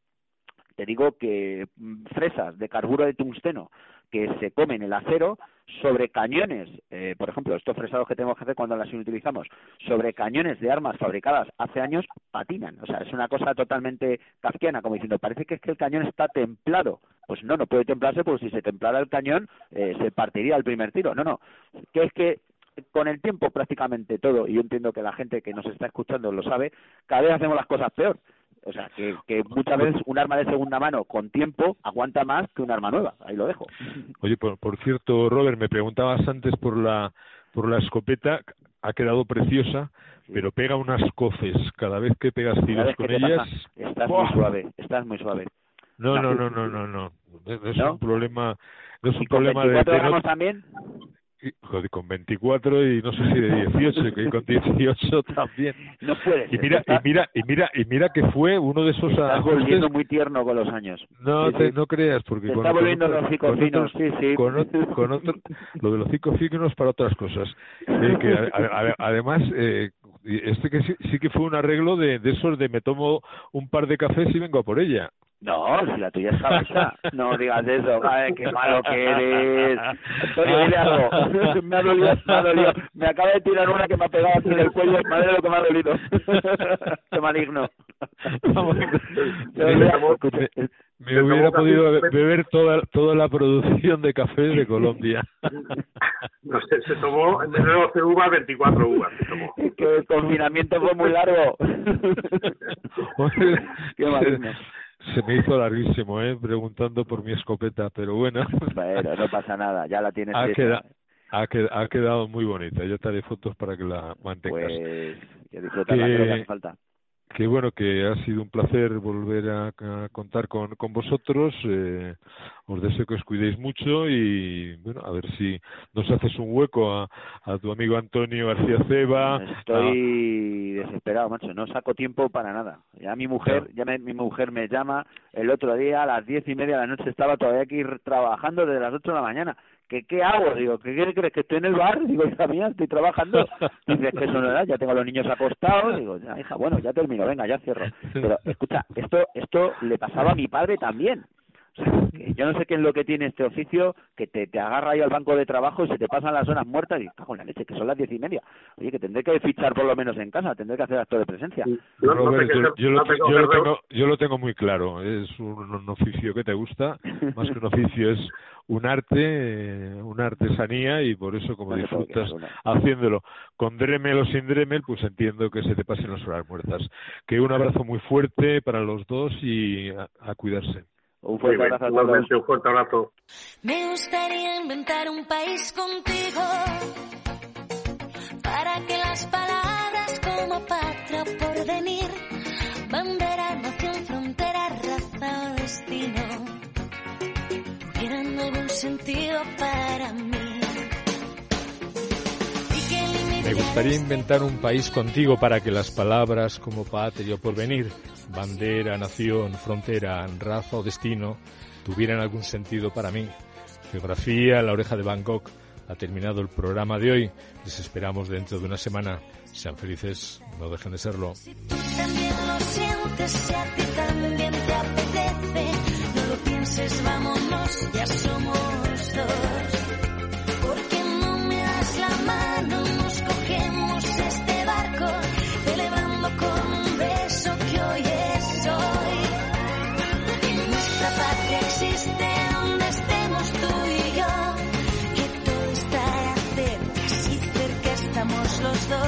te digo que fresas de carburo de tungsteno que se comen el acero sobre cañones, eh, por ejemplo, estos fresados que tenemos que hacer cuando las inutilizamos, sobre cañones de armas fabricadas hace años, patinan. O sea, es una cosa totalmente kafkiana, como diciendo, parece que es que el cañón está templado. Pues no, no puede templarse, porque si se templara el cañón, eh, se partiría el primer tiro. No, no, que es que con el tiempo prácticamente todo, y yo entiendo que la gente que nos está escuchando lo sabe, cada vez hacemos las cosas peor. O sea, que, que muchas veces un arma de segunda mano con tiempo aguanta más que un arma nueva. Ahí lo dejo. Oye, por, por cierto, Robert, me preguntabas antes por la por la escopeta, ha quedado preciosa, sí, pero pega unas coces cada vez que pegas tiros con ellas. Pasa, estás ¡oh! muy suave, estás muy suave. No, no, no, no, no, no. Es ¿no? un problema, no es un ¿Y con problema de, veinticuatro de gramos no... también? Joder, con veinticuatro y no sé si de dieciocho, que con dieciocho también. No puede ser. Y mira, y mira, y mira, y mira que fue uno de esos Estás ajustes... volviendo muy tierno con los años. No, sí, te, sí. no creas, porque te con, está volviendo con los hocicos finos, sí, sí. Con otro, con otro, lo de los hocicos finos para otras cosas. Eh, que a, a, además, eh, este que sí, sí que fue un arreglo de, de esos de me tomo un par de cafés y vengo a por ella. No, si la tuya está hecha. No digas eso. Ay, qué malo que eres. Antonio, dile algo. Me ha dolido, me ha dolido. Me acaba de tirar una que me ha pegado aquí en el cuello. Madre lo que me ha dolido. Qué maligno. Vamos, me, me, me hubiera podido beber toda toda la producción de café de Colombia. No sé, se tomó en vez de doce uvas, veinticuatro uvas se tomó. Es que el confinamiento fue muy largo. Qué maligno. Se me hizo larguísimo, ¿eh? Preguntando por mi escopeta, pero bueno. Bueno, no pasa nada, ya la tienes. Ha, queda, ha, qued, ha quedado muy bonita. Yo te haré fotos para que la mantengas. Pues que disfrutarla, creo que hace falta. Que bueno, que ha sido un placer volver a, a contar con, con vosotros. Eh, os deseo que os cuidéis mucho y bueno, a ver si nos haces un hueco a, a tu amigo Antonio García Ceba. Estoy a... desesperado, macho, no saco tiempo para nada. Ya mi mujer, ya me, mi mujer me llama el otro día a las diez y media de la noche, estaba todavía aquí trabajando desde las ocho de la mañana. ¿Qué, ¿Qué hago? Digo, ¿qué, ¿qué crees? ¿Que estoy en el bar? Digo, hija mía, estoy trabajando. Dices que eso no era, ya tengo a los niños acostados. Digo, ya, hija, bueno, ya termino, venga, ya cierro. Pero, escucha, esto esto le pasaba a mi padre también. O sea, que yo no sé qué es lo que tiene este oficio, que te, te agarra ahí al banco de trabajo y se te pasan las horas muertas y cago en la leche, que son las diez y media. Oye, que tendré que fichar por lo menos en casa, tendré que hacer acto de presencia. Robert, yo, yo, lo, yo, lo tengo, yo lo tengo muy claro, es un, un oficio que te gusta, más que un oficio es un arte, una artesanía y por eso como disfrutas haciéndolo con Dremel o sin Dremel, pues entiendo que se te pasen las horas muertas. Que un abrazo muy fuerte para los dos y a, a cuidarse. Un fuerte abrazo a todos. Un fuerte abrazo. Me gustaría inventar un país contigo para que las palabras como patria, porvenir, bandera, nación, frontera, raza o destino tuvieran algún sentido para mí. Me gustaría inventar un país contigo para que las palabras como patria o porvenir, bandera, nación, frontera, raza o destino tuvieran algún sentido para mí. Geografía, La Oreja de Van Gogh. Ha terminado el programa de hoy. Les esperamos dentro de una semana. Sean felices, no dejen de serlo. Si tú también lo sientes, si a ti también te apetece, no lo pienses, vámonos, ya somos dos.